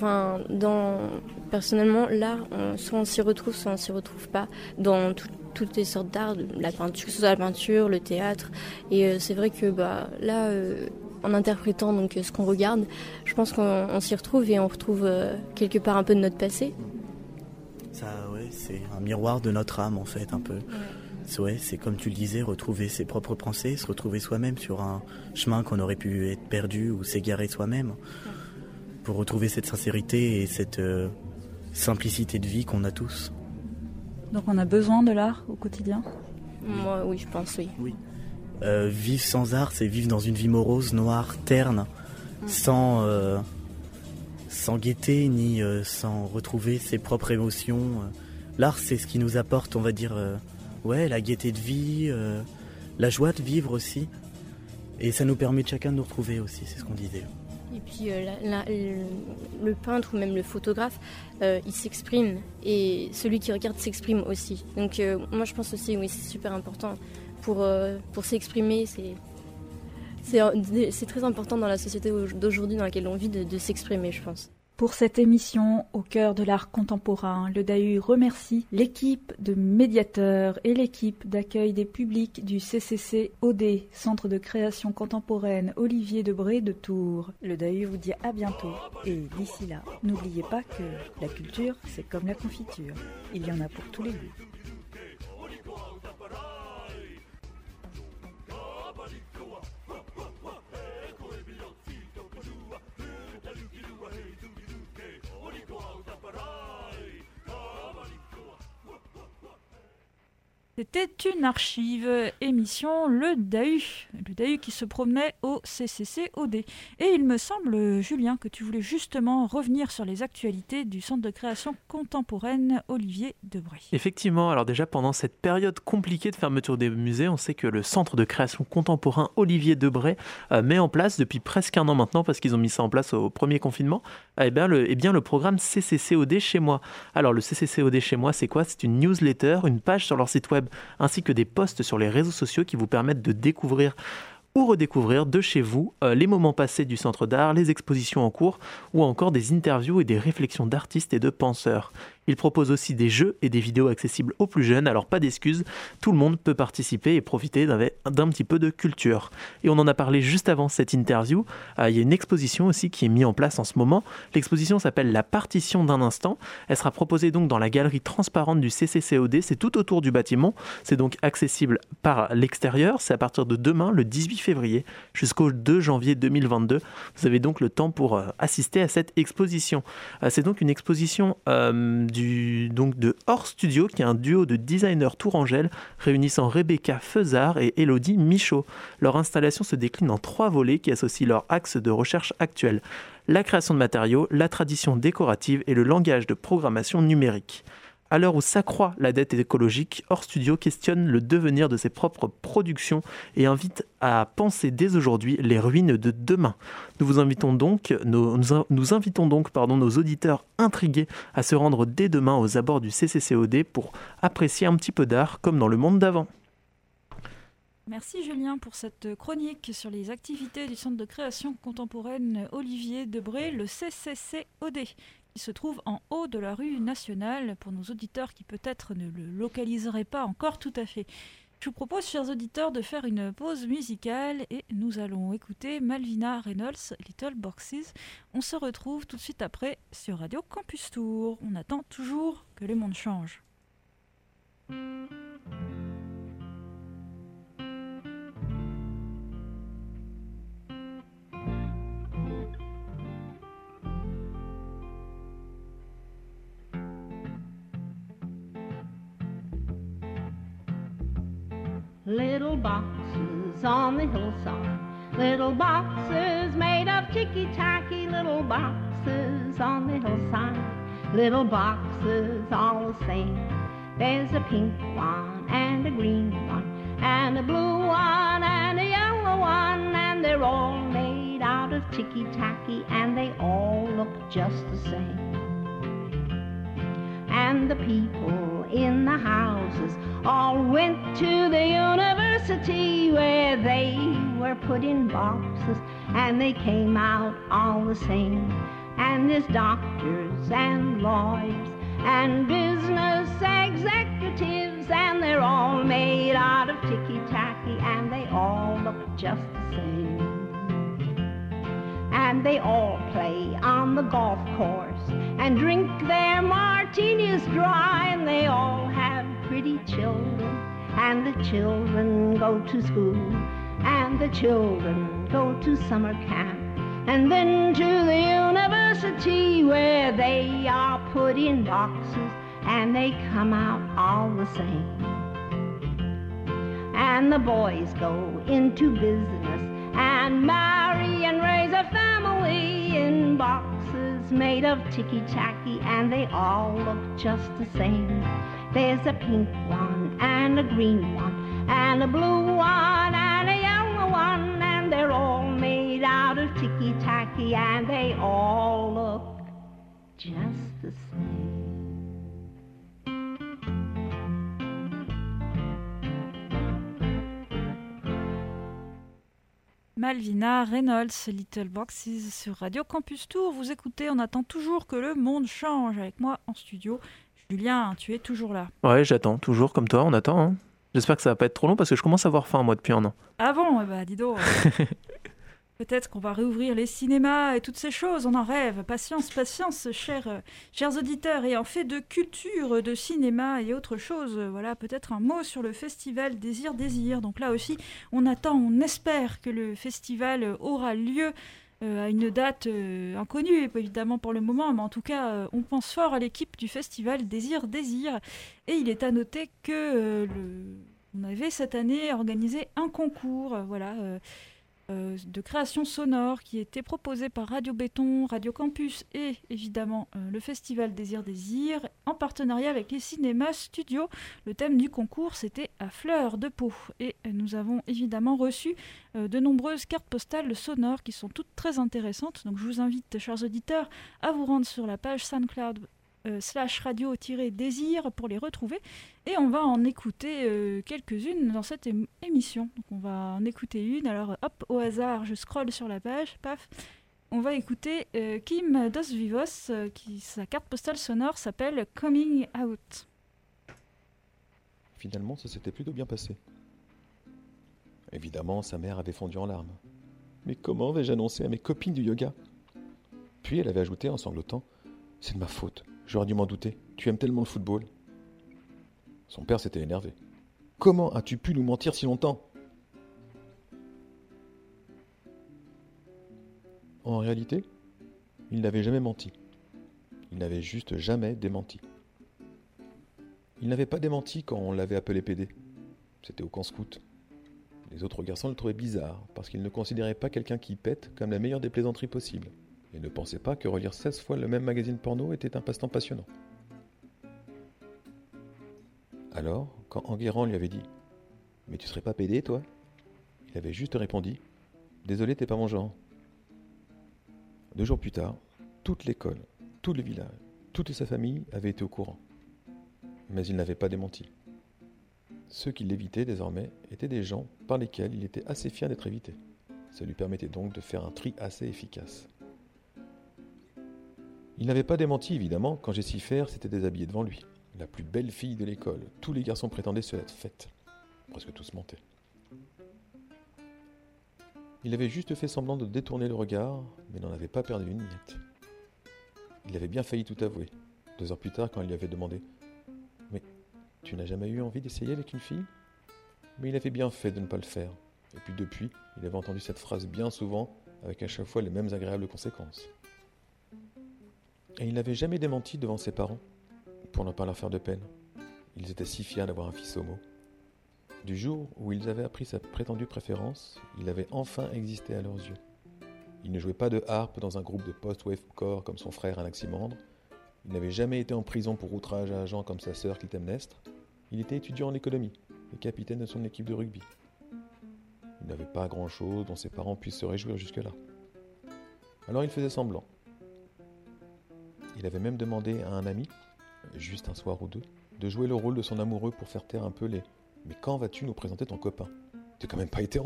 S11: personnellement, l'art, soit on s'y retrouve, soit on s'y retrouve pas. Dans toutes les sortes d'art, la peinture, que ce soit la peinture, le théâtre. Et c'est vrai que là, en interprétant donc ce qu'on regarde, je pense qu'on s'y retrouve et on retrouve quelque part un peu de notre passé.
S1: Ça, ouais, c'est un miroir de notre âme en fait, un peu. Ouais, c'est comme tu le disais, retrouver ses propres pensées, se retrouver soi-même sur un chemin qu'on aurait pu être perdu ou s'égarer soi-même. Pour retrouver cette sincérité et simplicité de vie qu'on a tous.
S3: Donc on a besoin de l'art au quotidien ?
S11: Moi, oui, je pense, oui.
S1: Vivre sans art, c'est vivre dans une vie morose, noire, terne, sans gaieté ni sans retrouver ses propres émotions. L'art, c'est ce qui nous apporte, on va dire, la gaieté de vie, la joie de vivre aussi. Et ça nous permet de chacun de nous retrouver aussi, c'est ce qu'on disait.
S11: Et puis le peintre ou même le photographe, il s'exprime et celui qui regarde s'exprime aussi. Donc moi je pense aussi, oui, c'est super important pour s'exprimer. C'est très important dans la société d'aujourd'hui dans laquelle on vit de s'exprimer, je pense.
S5: Pour cette émission au cœur de l'art contemporain, le DAHU remercie l'équipe de médiateurs et l'équipe d'accueil des publics du CCC-OD, Centre de création contemporaine Olivier Debré de Tours. Le DAHU vous dit à bientôt et d'ici là, n'oubliez pas que la culture, c'est comme la confiture. Il y en a pour tous les goûts. C'était une archive, émission Le DAHU qui se promenait au CCC-OD. Et il me semble, Julien, que tu voulais justement revenir sur les actualités du Centre de création contemporaine Olivier Debré.
S6: Effectivement, alors déjà pendant cette période compliquée de fermeture des musées, on sait que le Centre de création contemporain Olivier Debré met en place depuis presque un an maintenant, parce qu'ils ont mis ça en place au premier confinement, le programme CCC-OD chez moi. Alors le CCC-OD chez moi, c'est quoi ? C'est une newsletter, une page sur leur site web, ainsi que des posts sur les réseaux sociaux qui vous permettent de découvrir ou redécouvrir de chez vous les moments passés du centre d'art, les expositions en cours ou encore des interviews et des réflexions d'artistes et de penseurs. Il propose aussi des jeux et des vidéos accessibles aux plus jeunes, alors pas d'excuses, tout le monde peut participer et profiter d'un petit peu de culture. Et on en a parlé juste avant cette interview, il y a une exposition aussi qui est mise en place en ce moment. L'exposition s'appelle La partition d'un instant, elle sera proposée donc dans la galerie transparente du CCC-OD, c'est tout autour du bâtiment, c'est donc accessible par l'extérieur, c'est à partir de demain, le 18 février, jusqu'au 2 janvier 2022. Vous avez donc le temps pour assister à cette exposition. C'est donc une exposition de Hors Studio, qui est un duo de designers tourangelles réunissant Rebecca Feuzard et Elodie Michaud. Leur installation se décline en 3 volets qui associent leurs axes de recherche actuels: la création de matériaux, la tradition décorative et le langage de programmation numérique. À l'heure où s'accroît la dette écologique, Hors Studio questionne le devenir de ses propres productions et invite à penser dès aujourd'hui les ruines de demain. Nous invitons donc nos auditeurs intrigués à se rendre dès demain aux abords du CCC-OD pour apprécier un petit peu d'art comme dans le monde d'avant.
S5: Merci Julien pour cette chronique sur les activités du Centre de création contemporaine Olivier Debré, le CCC-OD, qui se trouve en haut de la rue nationale, pour nos auditeurs qui peut-être ne le localiseraient pas encore tout à fait. Je vous propose, chers auditeurs, de faire une pause musicale et nous allons écouter Malvina Reynolds, Little Boxes. On se retrouve tout de suite après sur Radio Campus Tour. On attend toujours que le monde change.
S19: Little boxes on the hillside, little boxes made of ticky-tacky, little boxes on the hillside, little boxes all the same. There's a pink one and a green one and a blue one and a yellow one, and they're all made out of ticky-tacky and they all look just the same. And the people in the houses all went to the university where they were put in boxes and they came out all the same. And there's doctors and lawyers and business executives, and they're all made out of ticky-tacky and they all look just the same. And they all play on the golf course and drink their martinis dry, and they all have pretty children, and the children go to school, and the children go to summer camp. and then to the university where they are put in boxes and they come out all the same. And the boys go into business and marry and raise a family in boxes made of ticky-tacky, and they all look just the same. There's a pink one and a green one and a blue one and a yellow one, and they're all made out of ticky-tacky, and they all look just the same.
S3: Malvina Reynolds, Little Boxes sur Radio Campus Tour. Vous écoutez, on attend toujours que le monde change. Avec moi en studio, Julien, tu es toujours là.
S6: Ouais, j'attends, toujours comme toi, on attend. Hein. J'espère que ça va pas être trop long parce que je commence à avoir faim moi depuis un an.
S3: Ah bon, bah dis donc. Peut-être qu'on va réouvrir les cinémas et toutes ces choses, on en rêve. Patience, patience, chers auditeurs. Et en fait de culture, de cinéma et autre chose, voilà, peut-être un mot sur le festival Désir. Donc là aussi, on attend, on espère que le festival aura lieu à une date inconnue, évidemment pour le moment, mais en tout cas, on pense fort à l'équipe du festival Désir. Et il est à noter que on avait cette année organisé un concours, de création sonore qui était proposé par Radio Béton, Radio Campus et évidemment le festival Désir en partenariat avec les cinémas studios. Le thème du concours, c'était à fleur de peau, et nous avons évidemment reçu de nombreuses cartes postales sonores qui sont toutes très intéressantes. Donc je vous invite, chers auditeurs, à vous rendre sur la page SoundCloud /radio-désir pour les retrouver, et on va en écouter quelques-unes dans cette émission. Donc on va en écouter une, alors hop, au hasard je scrolle sur la page, paf, on va écouter Kim Dos Vivos, sa carte postale sonore s'appelle Coming Out.
S20: Finalement ça s'était plutôt bien passé. Évidemment sa mère avait fondu en larmes. Mais comment vais-je annoncer à mes copines du yoga? Puis elle avait ajouté en sanglotant: c'est de ma faute. J'aurais dû m'en douter. Tu aimes tellement le football. Son père s'était énervé. Comment as-tu pu nous mentir si longtemps? En réalité, il n'avait jamais menti. Il n'avait juste jamais démenti. Il n'avait pas démenti quand on l'avait appelé PD. C'était au camp scout. Les autres garçons le trouvaient bizarre parce qu'ils ne considéraient pas quelqu'un qui pète comme la meilleure des plaisanteries possibles. Et ne pensait pas que relire 16 fois le même magazine porno était un passe-temps passionnant. Alors, quand Enguerrand lui avait dit « Mais tu serais pas PD, toi ?» il avait juste répondu « Désolé, t'es pas mon genre. » 2 jours plus tard, toute l'école, tout le village, toute sa famille avaient été au courant. Mais il n'avait pas démenti. Ceux qui l'évitaient désormais étaient des gens par lesquels il était assez fier d'être évité. Ça lui permettait donc de faire un tri assez efficace. Il n'avait pas démenti, évidemment, quand Jessifer s'était déshabillée devant lui. La plus belle fille de l'école. Tous les garçons prétendaient se l'être faite. Presque tous mentaient. Il avait juste fait semblant de détourner le regard, mais n'en avait pas perdu une miette. Il avait bien failli tout avouer. 2 heures plus tard, quand elle lui avait demandé « Mais tu n'as jamais eu envie d'essayer avec une fille ?» Mais il avait bien fait de ne pas le faire. Et puis depuis, il avait entendu cette phrase bien souvent, avec à chaque fois les mêmes agréables conséquences. Et il n'avait jamais démenti devant ses parents, pour ne pas leur faire de peine. Ils étaient si fiers d'avoir un fils homo. Du jour où ils avaient appris sa prétendue préférence, il avait enfin existé à leurs yeux. Il ne jouait pas de harpe dans un groupe de post-wavecore comme son frère Anaximandre. Il n'avait jamais été en prison pour outrage à agent comme sa sœur Clytemnestre. Il était étudiant en économie et capitaine de son équipe de rugby. Il n'avait pas grand-chose dont ses parents puissent se réjouir jusque-là. Alors il faisait semblant. Il avait même demandé à un ami, juste un soir ou deux, de jouer le rôle de son amoureux pour faire taire un peu les « Mais quand vas-tu nous présenter ton copain? T'es quand même pas hétéro !»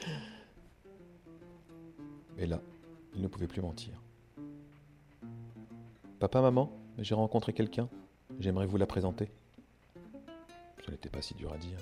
S20: Et là, il ne pouvait plus mentir. « Papa, maman, j'ai rencontré quelqu'un. J'aimerais vous la présenter. » Ce n'était pas si dur à dire.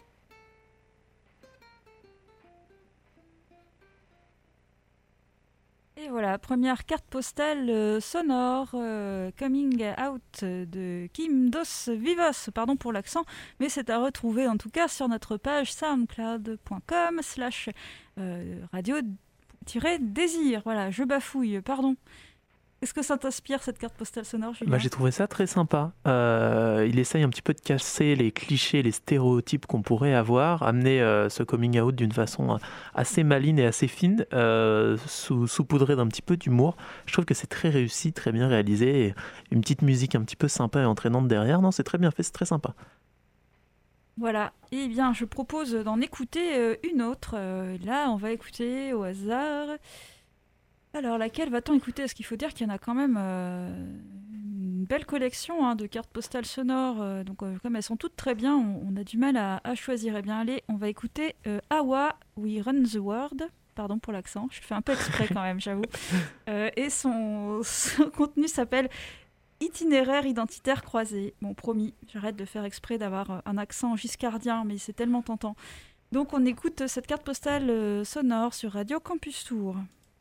S3: Et voilà, première carte postale sonore, Coming Out de Kim Dos Vivos, pardon pour l'accent, mais c'est à retrouver en tout cas sur notre page soundcloud.com/radio Désir. Voilà, je bafouille, pardon. Est-ce que ça t'inspire, cette carte postale sonore, Julien ?
S6: J'ai trouvé ça très sympa. Il essaye un petit peu de casser les clichés, les stéréotypes qu'on pourrait avoir, amener ce coming out d'une façon assez maligne et assez fine, saupoudrée d'un petit peu d'humour. Je trouve que c'est très réussi, très bien réalisé, et une petite musique un petit peu sympa et entraînante derrière. Non, c'est très bien fait, c'est très sympa.
S3: Voilà, eh bien je propose d'en écouter une autre. Là, on va écouter au hasard... Alors, laquelle va-t-on écouter ? Parce qu'il faut dire qu'il y en a quand même une belle collection de cartes postales sonores. Donc, comme elles sont toutes très bien, on a du mal à choisir. Eh bien, allez, on va écouter Awa, We Run the World. Pardon pour l'accent, je le fais un peu exprès quand même, j'avoue. Et son contenu s'appelle Itinéraire identitaire croisé. Bon, promis, j'arrête de faire exprès d'avoir un accent giscardien, mais c'est tellement tentant. Donc, on écoute cette carte postale sonore sur Radio Campus Tour.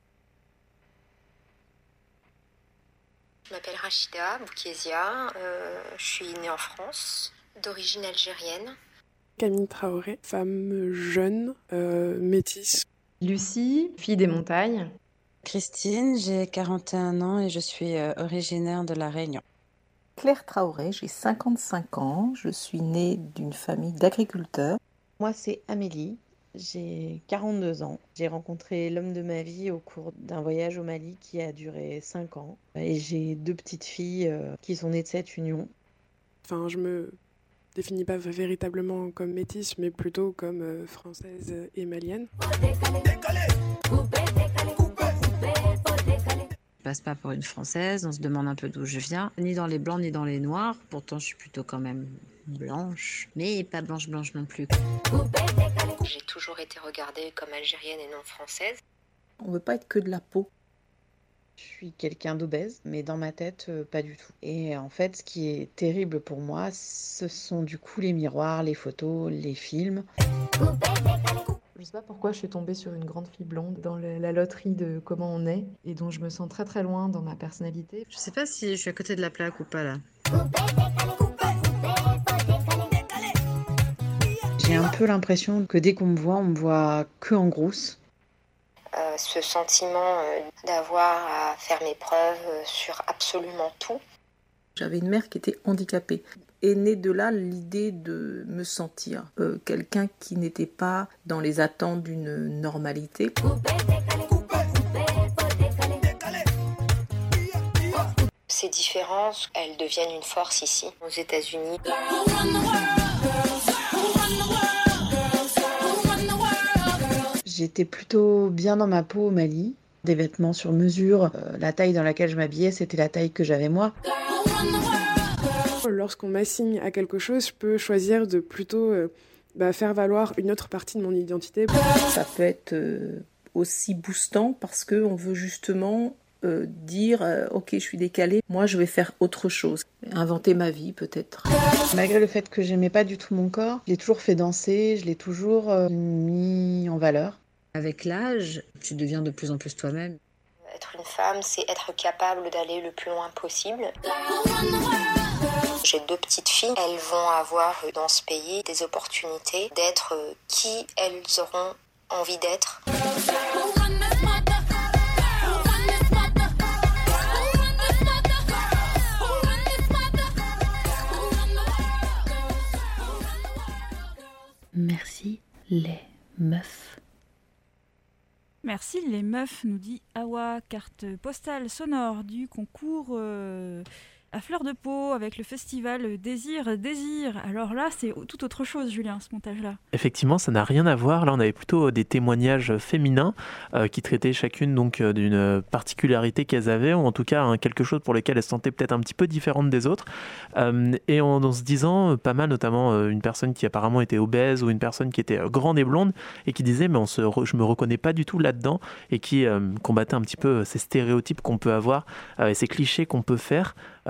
S21: Je m'appelle Rachida Boukézia, je suis née en France, d'origine algérienne.
S22: Camille Traoré, femme jeune, métisse.
S23: Lucie, fille des montagnes.
S24: Christine, j'ai 41 ans et je suis originaire de La Réunion.
S25: Claire Traoré, j'ai 55 ans, je suis née d'une famille d'agriculteurs.
S26: Moi, c'est Amélie. J'ai 42 ans. J'ai rencontré l'homme de ma vie au cours d'un voyage au Mali qui a duré 5 ans. Et j'ai 2 petites filles qui sont nées de cette union.
S22: Enfin, je me définis pas véritablement comme métisse, mais plutôt comme française et malienne.
S24: Je passe pas pour une Française, on se demande un peu d'où je viens. Ni dans les blancs, ni dans les noirs. Pourtant, je suis plutôt quand même blanche, mais pas blanche non plus.
S21: J'ai toujours été regardée comme algérienne et non française.
S25: On veut pas être que de la peau.
S26: Je suis quelqu'un d'obèse, mais dans ma tête, pas du tout. Et en fait, ce qui est terrible pour moi, ce sont du coup les miroirs, les photos, les films.
S23: Je sais pas pourquoi je suis tombée sur une grande fille blonde dans la loterie de comment on est, et dont je me sens très très loin dans ma personnalité.
S24: Je sais pas si je suis à côté de la plaque ou pas là.
S26: J'ai un peu l'impression que dès qu'on me voit que en grosse.
S21: Ce sentiment d'avoir à faire mes preuves sur absolument tout.
S25: J'avais une mère qui était handicapée. Et née de là l'idée de me sentir quelqu'un qui n'était pas dans les attentes d'une normalité.
S21: Ces différences, elles deviennent une force ici, aux États-Unis.
S26: J'étais plutôt bien dans ma peau au Mali. Des vêtements sur mesure, la taille dans laquelle je m'habillais, c'était la taille que j'avais moi.
S22: Lorsqu'on m'assigne à quelque chose, je peux choisir de plutôt faire valoir une autre partie de mon identité.
S25: Ça peut être aussi boostant parce qu'on veut justement dire ok, je suis décalée, moi je vais faire autre chose, inventer ma vie peut-être.
S26: Malgré le fait que j'aimais pas du tout mon corps, je l'ai toujours fait danser, je l'ai toujours mis en valeur.
S24: Avec l'âge, tu deviens de plus en plus toi-même.
S21: Être une femme, c'est être capable d'aller le plus loin possible. J'ai 2 petites filles, elles vont avoir dans ce pays des opportunités d'être qui elles auront envie d'être.
S25: Merci les meufs.
S3: Merci les meufs, nous dit Awa, carte postale sonore du concours à fleur de peau avec le festival Désir. Alors là, c'est tout autre chose, Julien, ce montage-là.
S6: Effectivement, ça n'a rien à voir. Là, on avait plutôt des témoignages féminins qui traitaient chacune donc d'une particularité qu'elles avaient, ou en tout cas quelque chose pour lequel elles se sentaient peut-être un petit peu différentes des autres. Et en se disant, pas mal, notamment une personne qui apparemment était obèse ou une personne qui était grande et blonde et qui disait, mais je me reconnais pas du tout là-dedans, et qui combattait un petit peu ces stéréotypes qu'on peut avoir et ces clichés qu'on peut faire.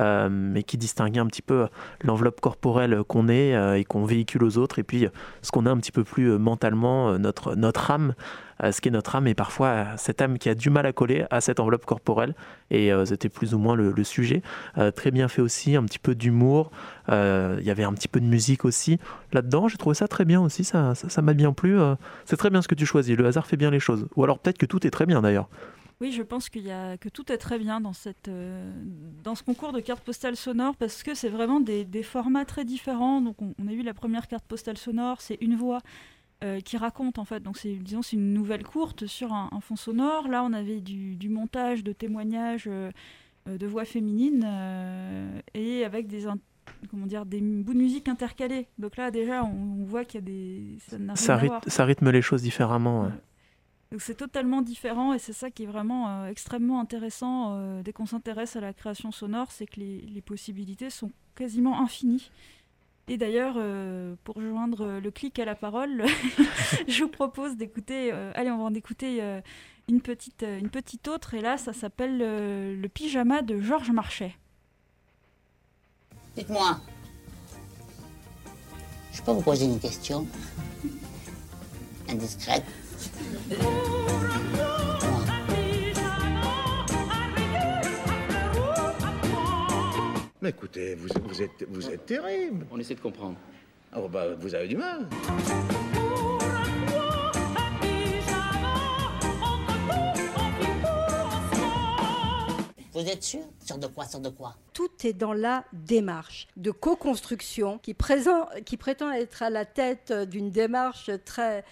S6: mais qui distinguait un petit peu l'enveloppe corporelle qu'on est et qu'on véhicule aux autres, et puis ce qu'on est un petit peu plus mentalement, notre âme, ce qu'est notre âme, et parfois cette âme qui a du mal à coller à cette enveloppe corporelle, et c'était plus ou moins le sujet. Très bien fait aussi, un petit peu d'humour, il y avait un petit peu de musique aussi là-dedans, j'ai trouvé ça très bien aussi, ça m'a bien plu. C'est très bien ce que tu choisis, le hasard fait bien les choses, ou alors peut-être que tout est très bien d'ailleurs.
S3: Oui, je pense que tout est très bien dans ce concours de cartes postales sonores, parce que c'est vraiment des formats très différents. Donc on a eu la première carte postale sonore, c'est une voix qui raconte en fait. Donc c'est une nouvelle courte sur un fond sonore. Là on avait du montage, de témoignages, de voix féminines et avec des bouts de musique intercalés. Donc là déjà on voit qu'il y a
S6: ça rythme les choses différemment. Ouais.
S3: Donc c'est totalement différent, et c'est ça qui est vraiment extrêmement intéressant dès qu'on s'intéresse à la création sonore, c'est que les possibilités sont quasiment infinies. Et d'ailleurs, pour joindre le clic à la parole, je vous propose d'écouter, on va en écouter une petite autre, et là ça s'appelle Le pyjama de Georges Marchais.
S2: Dites-moi, je peux vous poser une question indiscrète?
S4: Mais écoutez, vous êtes terrible.
S7: On essaie de comprendre.
S4: Oh bah, vous avez du mal.
S2: Vous êtes sûr? Sur de quoi?
S8: Tout est dans la démarche de co-construction qui prétend être à la tête d'une démarche très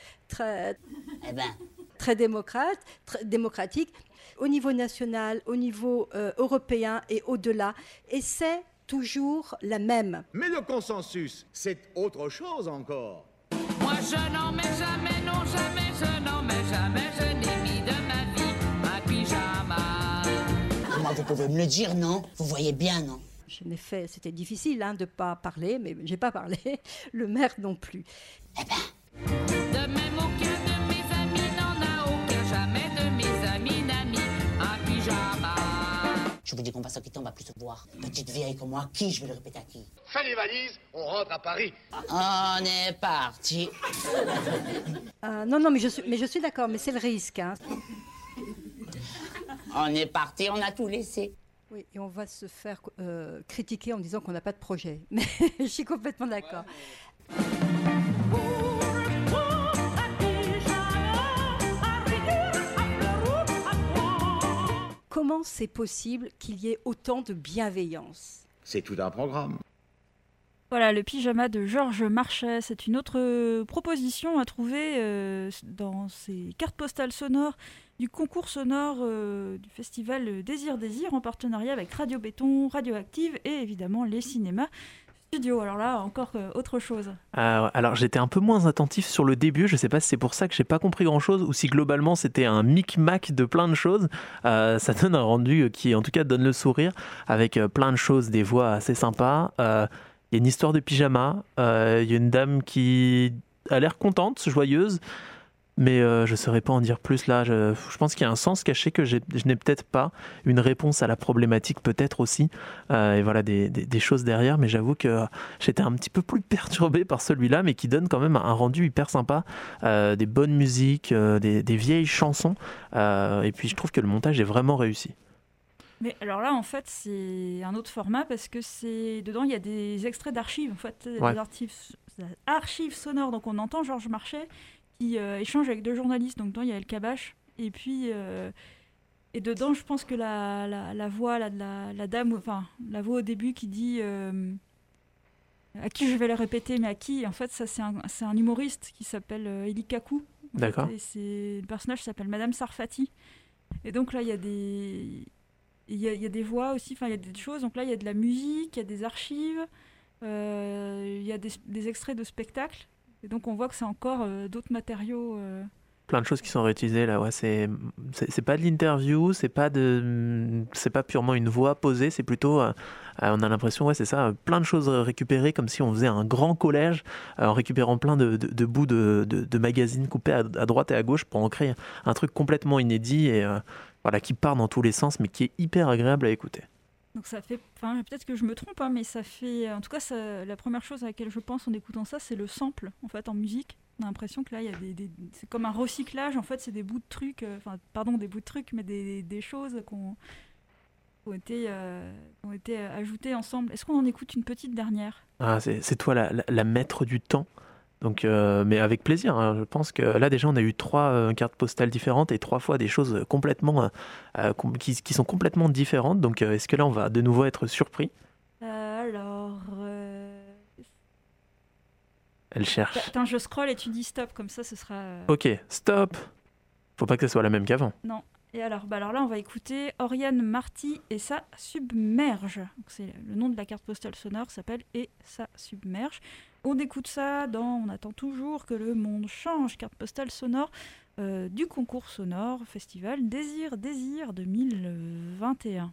S8: démocratique au niveau national, au niveau européen et au-delà. Et c'est toujours la même.
S4: Mais le consensus, c'est autre chose encore.
S9: Moi je n'en mets jamais, non jamais, je n'en mets jamais, je n'ai mis de ma vie un pyjama.
S2: Comment vous pouvez me le dire, non? Vous voyez bien, non?
S8: C'était difficile de ne pas parler, mais j'ai pas parlé. Le maire non plus.
S2: Eh ben.
S9: De même aucun de mes amis n'en a aucun, jamais de mes amis n'a mis un pyjama.
S2: Je vous dis qu'on va se quitter, on va plus se voir. Petite vieille comme moi, qui je vais le répéter à qui?
S4: Fais les valises, on rentre à Paris.
S2: On est parti.
S8: Non, mais je suis d'accord, mais c'est le risque.
S2: On est parti, on a tout laissé.
S8: Oui, et on va se faire critiquer en disant qu'on n'a pas de projet. Mais je suis complètement d'accord. Comment c'est possible qu'il y ait autant de bienveillance?
S4: C'est tout un programme.
S3: Voilà, le pyjama de Georges Marchais, c'est une autre proposition à trouver dans ces cartes postales sonores du concours sonore du festival Désir en partenariat avec Radio Béton, Radioactive et évidemment les cinémas studio. Alors là, encore autre chose.
S6: Alors j'étais un peu moins attentif sur le début, je sais pas si c'est pour ça que j'ai pas compris grand chose ou si globalement c'était un micmac de plein de choses. Ça donne un rendu qui en tout cas donne le sourire avec plein de choses, des voix assez sympas. Il y a une histoire de pyjama, il y a une dame qui a l'air contente, joyeuse, mais je ne saurais pas en dire plus là. Je pense qu'il y a un sens caché que je n'ai peut-être pas, une réponse à la problématique peut-être aussi, et voilà des choses derrière, mais j'avoue que j'étais un petit peu plus perturbé par celui-là, mais qui donne quand même un rendu hyper sympa, des bonnes musiques, des vieilles chansons, et puis je trouve que le montage est vraiment réussi.
S3: Mais alors là, en fait, c'est un autre format parce que dedans, il y a des extraits d'archives, en fait,
S6: ouais.
S3: des archives sonores. Donc, on entend Georges Marchais qui échange avec deux journalistes. Donc, dedans, il y a El Kabash. Et puis, et dedans, je pense que la voix là, de la dame, enfin, la voix au début qui dit à qui je vais le répéter, mais à qui? En fait, ça, c'est un humoriste qui s'appelle Eli Kakou.
S6: D'accord.
S3: Et le personnage s'appelle Madame Sarfati. Et donc, là, il y a des... Il y a des voix aussi, enfin il y a des choses, donc là il y a de la musique, il y a des archives, il y a des extraits de spectacles, et donc on voit que c'est encore d'autres matériaux.
S6: Plein de choses qui sont réutilisées là, ouais, c'est pas de l'interview, c'est pas purement une voix posée, c'est plutôt, on a l'impression, ouais c'est ça, plein de choses récupérées comme si on faisait un grand collège en récupérant plein de bouts de magazines coupés à droite et à gauche pour en créer un truc complètement inédit et... Voilà, qui part dans tous les sens, mais qui est hyper agréable à écouter.
S3: Donc ça fait, enfin peut-être que je me trompe, hein, mais ça fait, en tout cas, la première chose à laquelle je pense en écoutant ça, c'est le sample en fait en musique. On a l'impression que là, il y a c'est comme un recyclage. En fait, c'est des bouts de trucs, des bouts de trucs, mais des choses qui ont été ajoutées ensemble. Est-ce qu'on en écoute une petite dernière ?
S6: Ah, c'est toi la maître du temps. Donc, mais avec plaisir, hein. Je pense que là déjà on a eu 3 cartes postales différentes et 3 fois des choses complètement qui sont complètement différentes. Donc est-ce que là on va de nouveau être surpris ? Elle cherche.
S3: Attends, je scroll et tu dis stop, comme ça ce sera...
S6: Ok, stop. Faut pas que ce soit la même qu'avant.
S3: Non. Et alors là, on va écouter Oriane Marty et ça submerge. Donc, c'est le nom de la carte postale sonore, s'appelle Et ça submerge. On écoute ça On attend toujours que le monde change, carte postale sonore du concours sonore festival Désir 2021.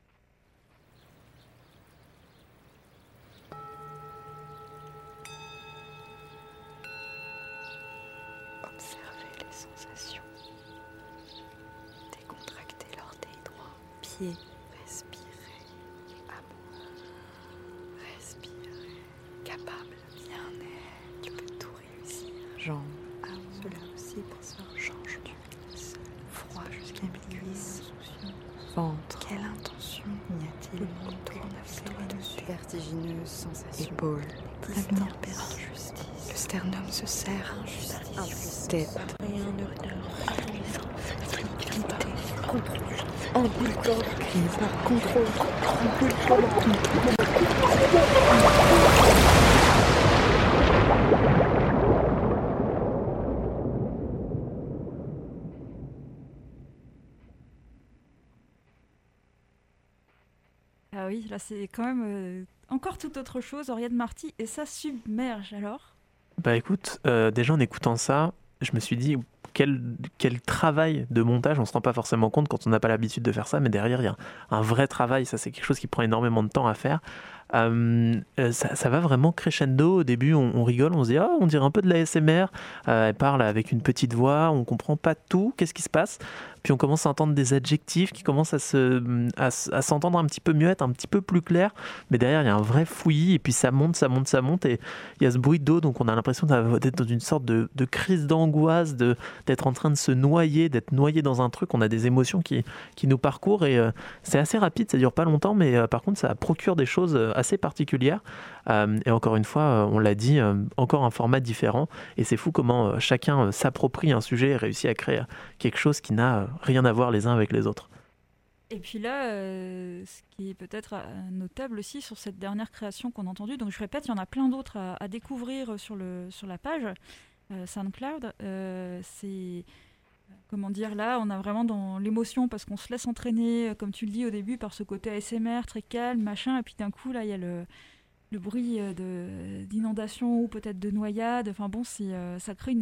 S7: Observez les sensations. Décontractez l'orteil droit, pied, respirez. Amour, respirez. Capable, bien-être, tu peux tout réussir. Jambes, cela aussi pour ça. Change du froid jusqu'à mes cuisses. Ventre, quelle intention y a-t-il autour de dessus? Vertigineuse sensation. Épaules, la température, justice. Le sternum se serre. Injustice. Tête. Rien ne contrôle. Contrôle.
S3: Ah oui, là c'est quand même encore tout autre chose, Oriane Marty et ça submerge alors.
S6: Bah écoute, déjà en écoutant ça, je me suis dit quel travail de montage, on se rend pas forcément compte quand on n'a pas l'habitude de faire ça, mais derrière il y a un vrai travail, ça c'est quelque chose qui prend énormément de temps à faire. Ça va vraiment crescendo. Au début on rigole, on se dit on dirait un peu de l'ASMR, elle parle avec une petite voix, on comprend pas tout, qu'est-ce qui se passe, puis on commence à entendre des adjectifs qui commencent à s'entendre un petit peu mieux, être un petit peu plus clair, mais derrière il y a un vrai fouillis et puis ça monte et il y a ce bruit d'eau, donc on a l'impression d'être dans une sorte de crise d'angoisse, d'être en train de se noyer, d'être noyé dans un truc, on a des émotions qui nous parcourent et c'est assez rapide, ça dure pas longtemps, mais par contre ça procure des choses assez particulière et encore une fois on l'a dit, encore un format différent et c'est fou comment chacun s'approprie un sujet et réussit à créer quelque chose qui n'a rien à voir les uns avec les autres.
S3: Et puis là, ce qui est peut-être notable aussi sur cette dernière création qu'on a entendue, donc je répète, il y en a plein d'autres à découvrir sur la page SoundCloud, c'est... Comment dire, là, on a vraiment dans l'émotion parce qu'on se laisse entraîner, comme tu le dis au début, par ce côté ASMR très calme, machin, et puis d'un coup, là, il y a le bruit d'inondation ou peut-être de noyade. Enfin bon, ça crée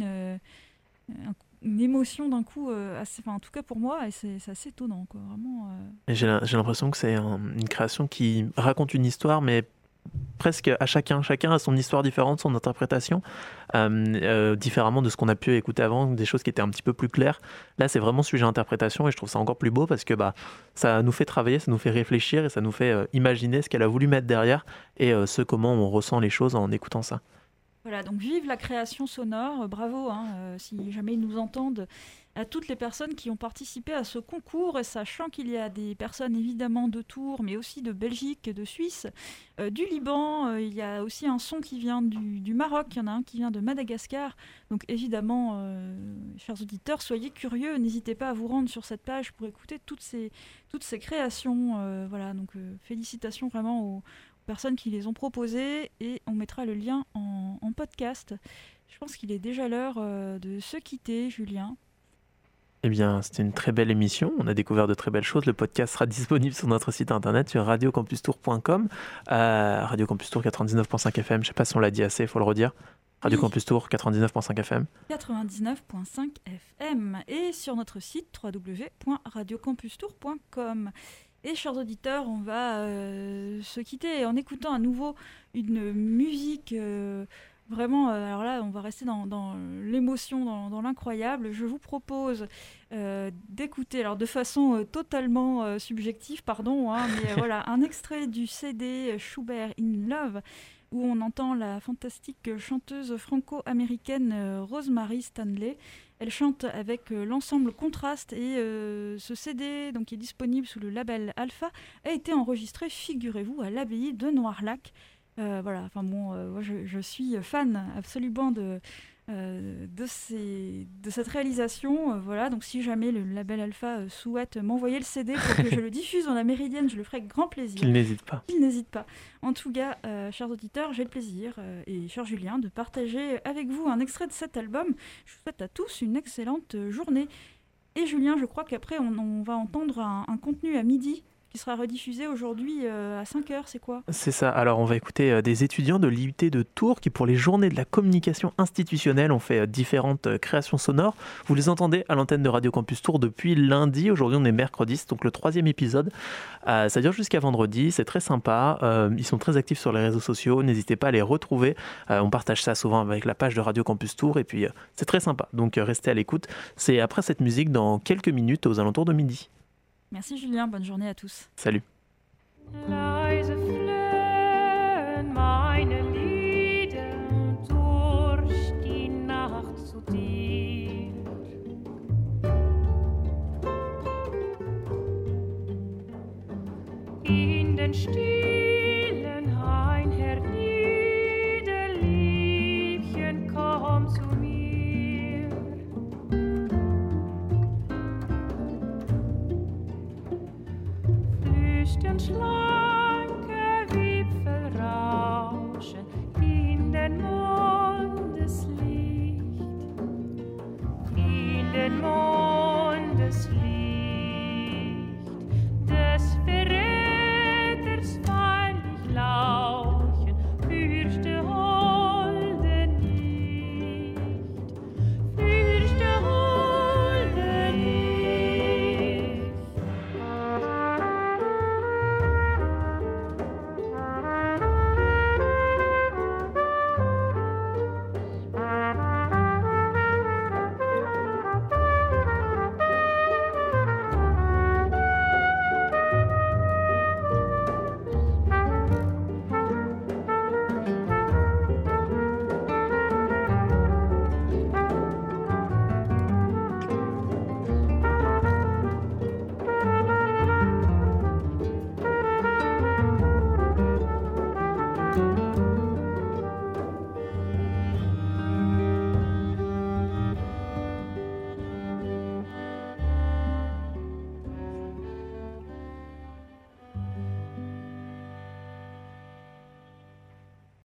S3: une émotion d'un coup, en tout cas pour moi, et c'est assez étonnant, quoi, vraiment.
S6: Et j'ai l'impression que c'est une création qui raconte une histoire, mais presque à chacun a son histoire différente, son interprétation différemment de ce qu'on a pu écouter avant, des choses qui étaient un petit peu plus claires. Là c'est vraiment sujet à interprétation et je trouve ça encore plus beau parce que ça nous fait travailler, ça nous fait réfléchir et ça nous fait imaginer ce qu'elle a voulu mettre derrière et comment on ressent les choses en écoutant ça.
S3: Voilà, donc vive la création sonore, bravo, si jamais ils nous entendent, à toutes les personnes qui ont participé à ce concours, sachant qu'il y a des personnes évidemment de Tours, mais aussi de Belgique, de Suisse, du Liban, il y a aussi un son qui vient du Maroc, il y en a un qui vient de Madagascar, donc évidemment, chers auditeurs, soyez curieux, n'hésitez pas à vous rendre sur cette page pour écouter toutes ces créations, voilà, donc félicitations vraiment aux personnes qui les ont proposées et on mettra le lien en podcast. Je pense qu'il est déjà l'heure de se quitter, Julien.
S6: Eh bien, c'était une très belle émission. On a découvert de très belles choses. Le podcast sera disponible sur notre site internet sur radiocampustour.com. Radio Campus Tour 99.5 FM. Je ne sais pas si on l'a dit assez, il faut le redire. Radio Campus Tour 99.5 FM.
S3: 99.5 FM. Et sur notre site www.radiocampustour.com. Et chers auditeurs, on va se quitter en écoutant à nouveau une musique Vraiment, alors là, on va rester dans l'émotion, dans l'incroyable. Je vous propose d'écouter, alors de façon totalement subjective, pardon, mais voilà, un extrait du CD Schubert in Love, où on entend la fantastique chanteuse franco-américaine Rosemary Stanley. Elle chante avec l'ensemble Contraste et ce CD, donc, qui est disponible sous le label Alpha, a été enregistré, figurez-vous, à l'abbaye de Noirlac. Voilà, enfin bon, moi je suis fan absolument de cette réalisation. Voilà, donc si jamais le label Alpha souhaite m'envoyer le CD pour que je le diffuse dans la Méridienne, je le ferai avec grand plaisir.
S6: Qu'il n'hésite pas.
S3: Qu'il n'hésite pas. En tout cas, chers auditeurs, j'ai le plaisir, et cher Julien, de partager avec vous un extrait de cet album. Je vous souhaite à tous une excellente journée. Et Julien, je crois qu'après on va entendre un contenu à midi qui sera rediffusé aujourd'hui à 5h, c'est quoi ?
S6: C'est ça, alors on va écouter des étudiants de l'IUT de Tours qui pour les journées de la communication institutionnelle ont fait différentes créations sonores. Vous les entendez à l'antenne de Radio Campus Tours depuis lundi, aujourd'hui on est mercredi, c'est donc le 3e épisode. Ça dure jusqu'à vendredi, c'est très sympa, ils sont très actifs sur les réseaux sociaux, n'hésitez pas à les retrouver, on partage ça souvent avec la page de Radio Campus Tours et puis c'est très sympa, donc restez à l'écoute. C'est après cette musique dans quelques minutes aux alentours de midi.
S3: Merci Julien, bonne journée à tous.
S6: Salut.
S10: Leise flöhen meine Lieder durch die Nacht zu dir. In den stillen Hain hernieder, Liebchen, komm zu mir. Flüstern, schlafen.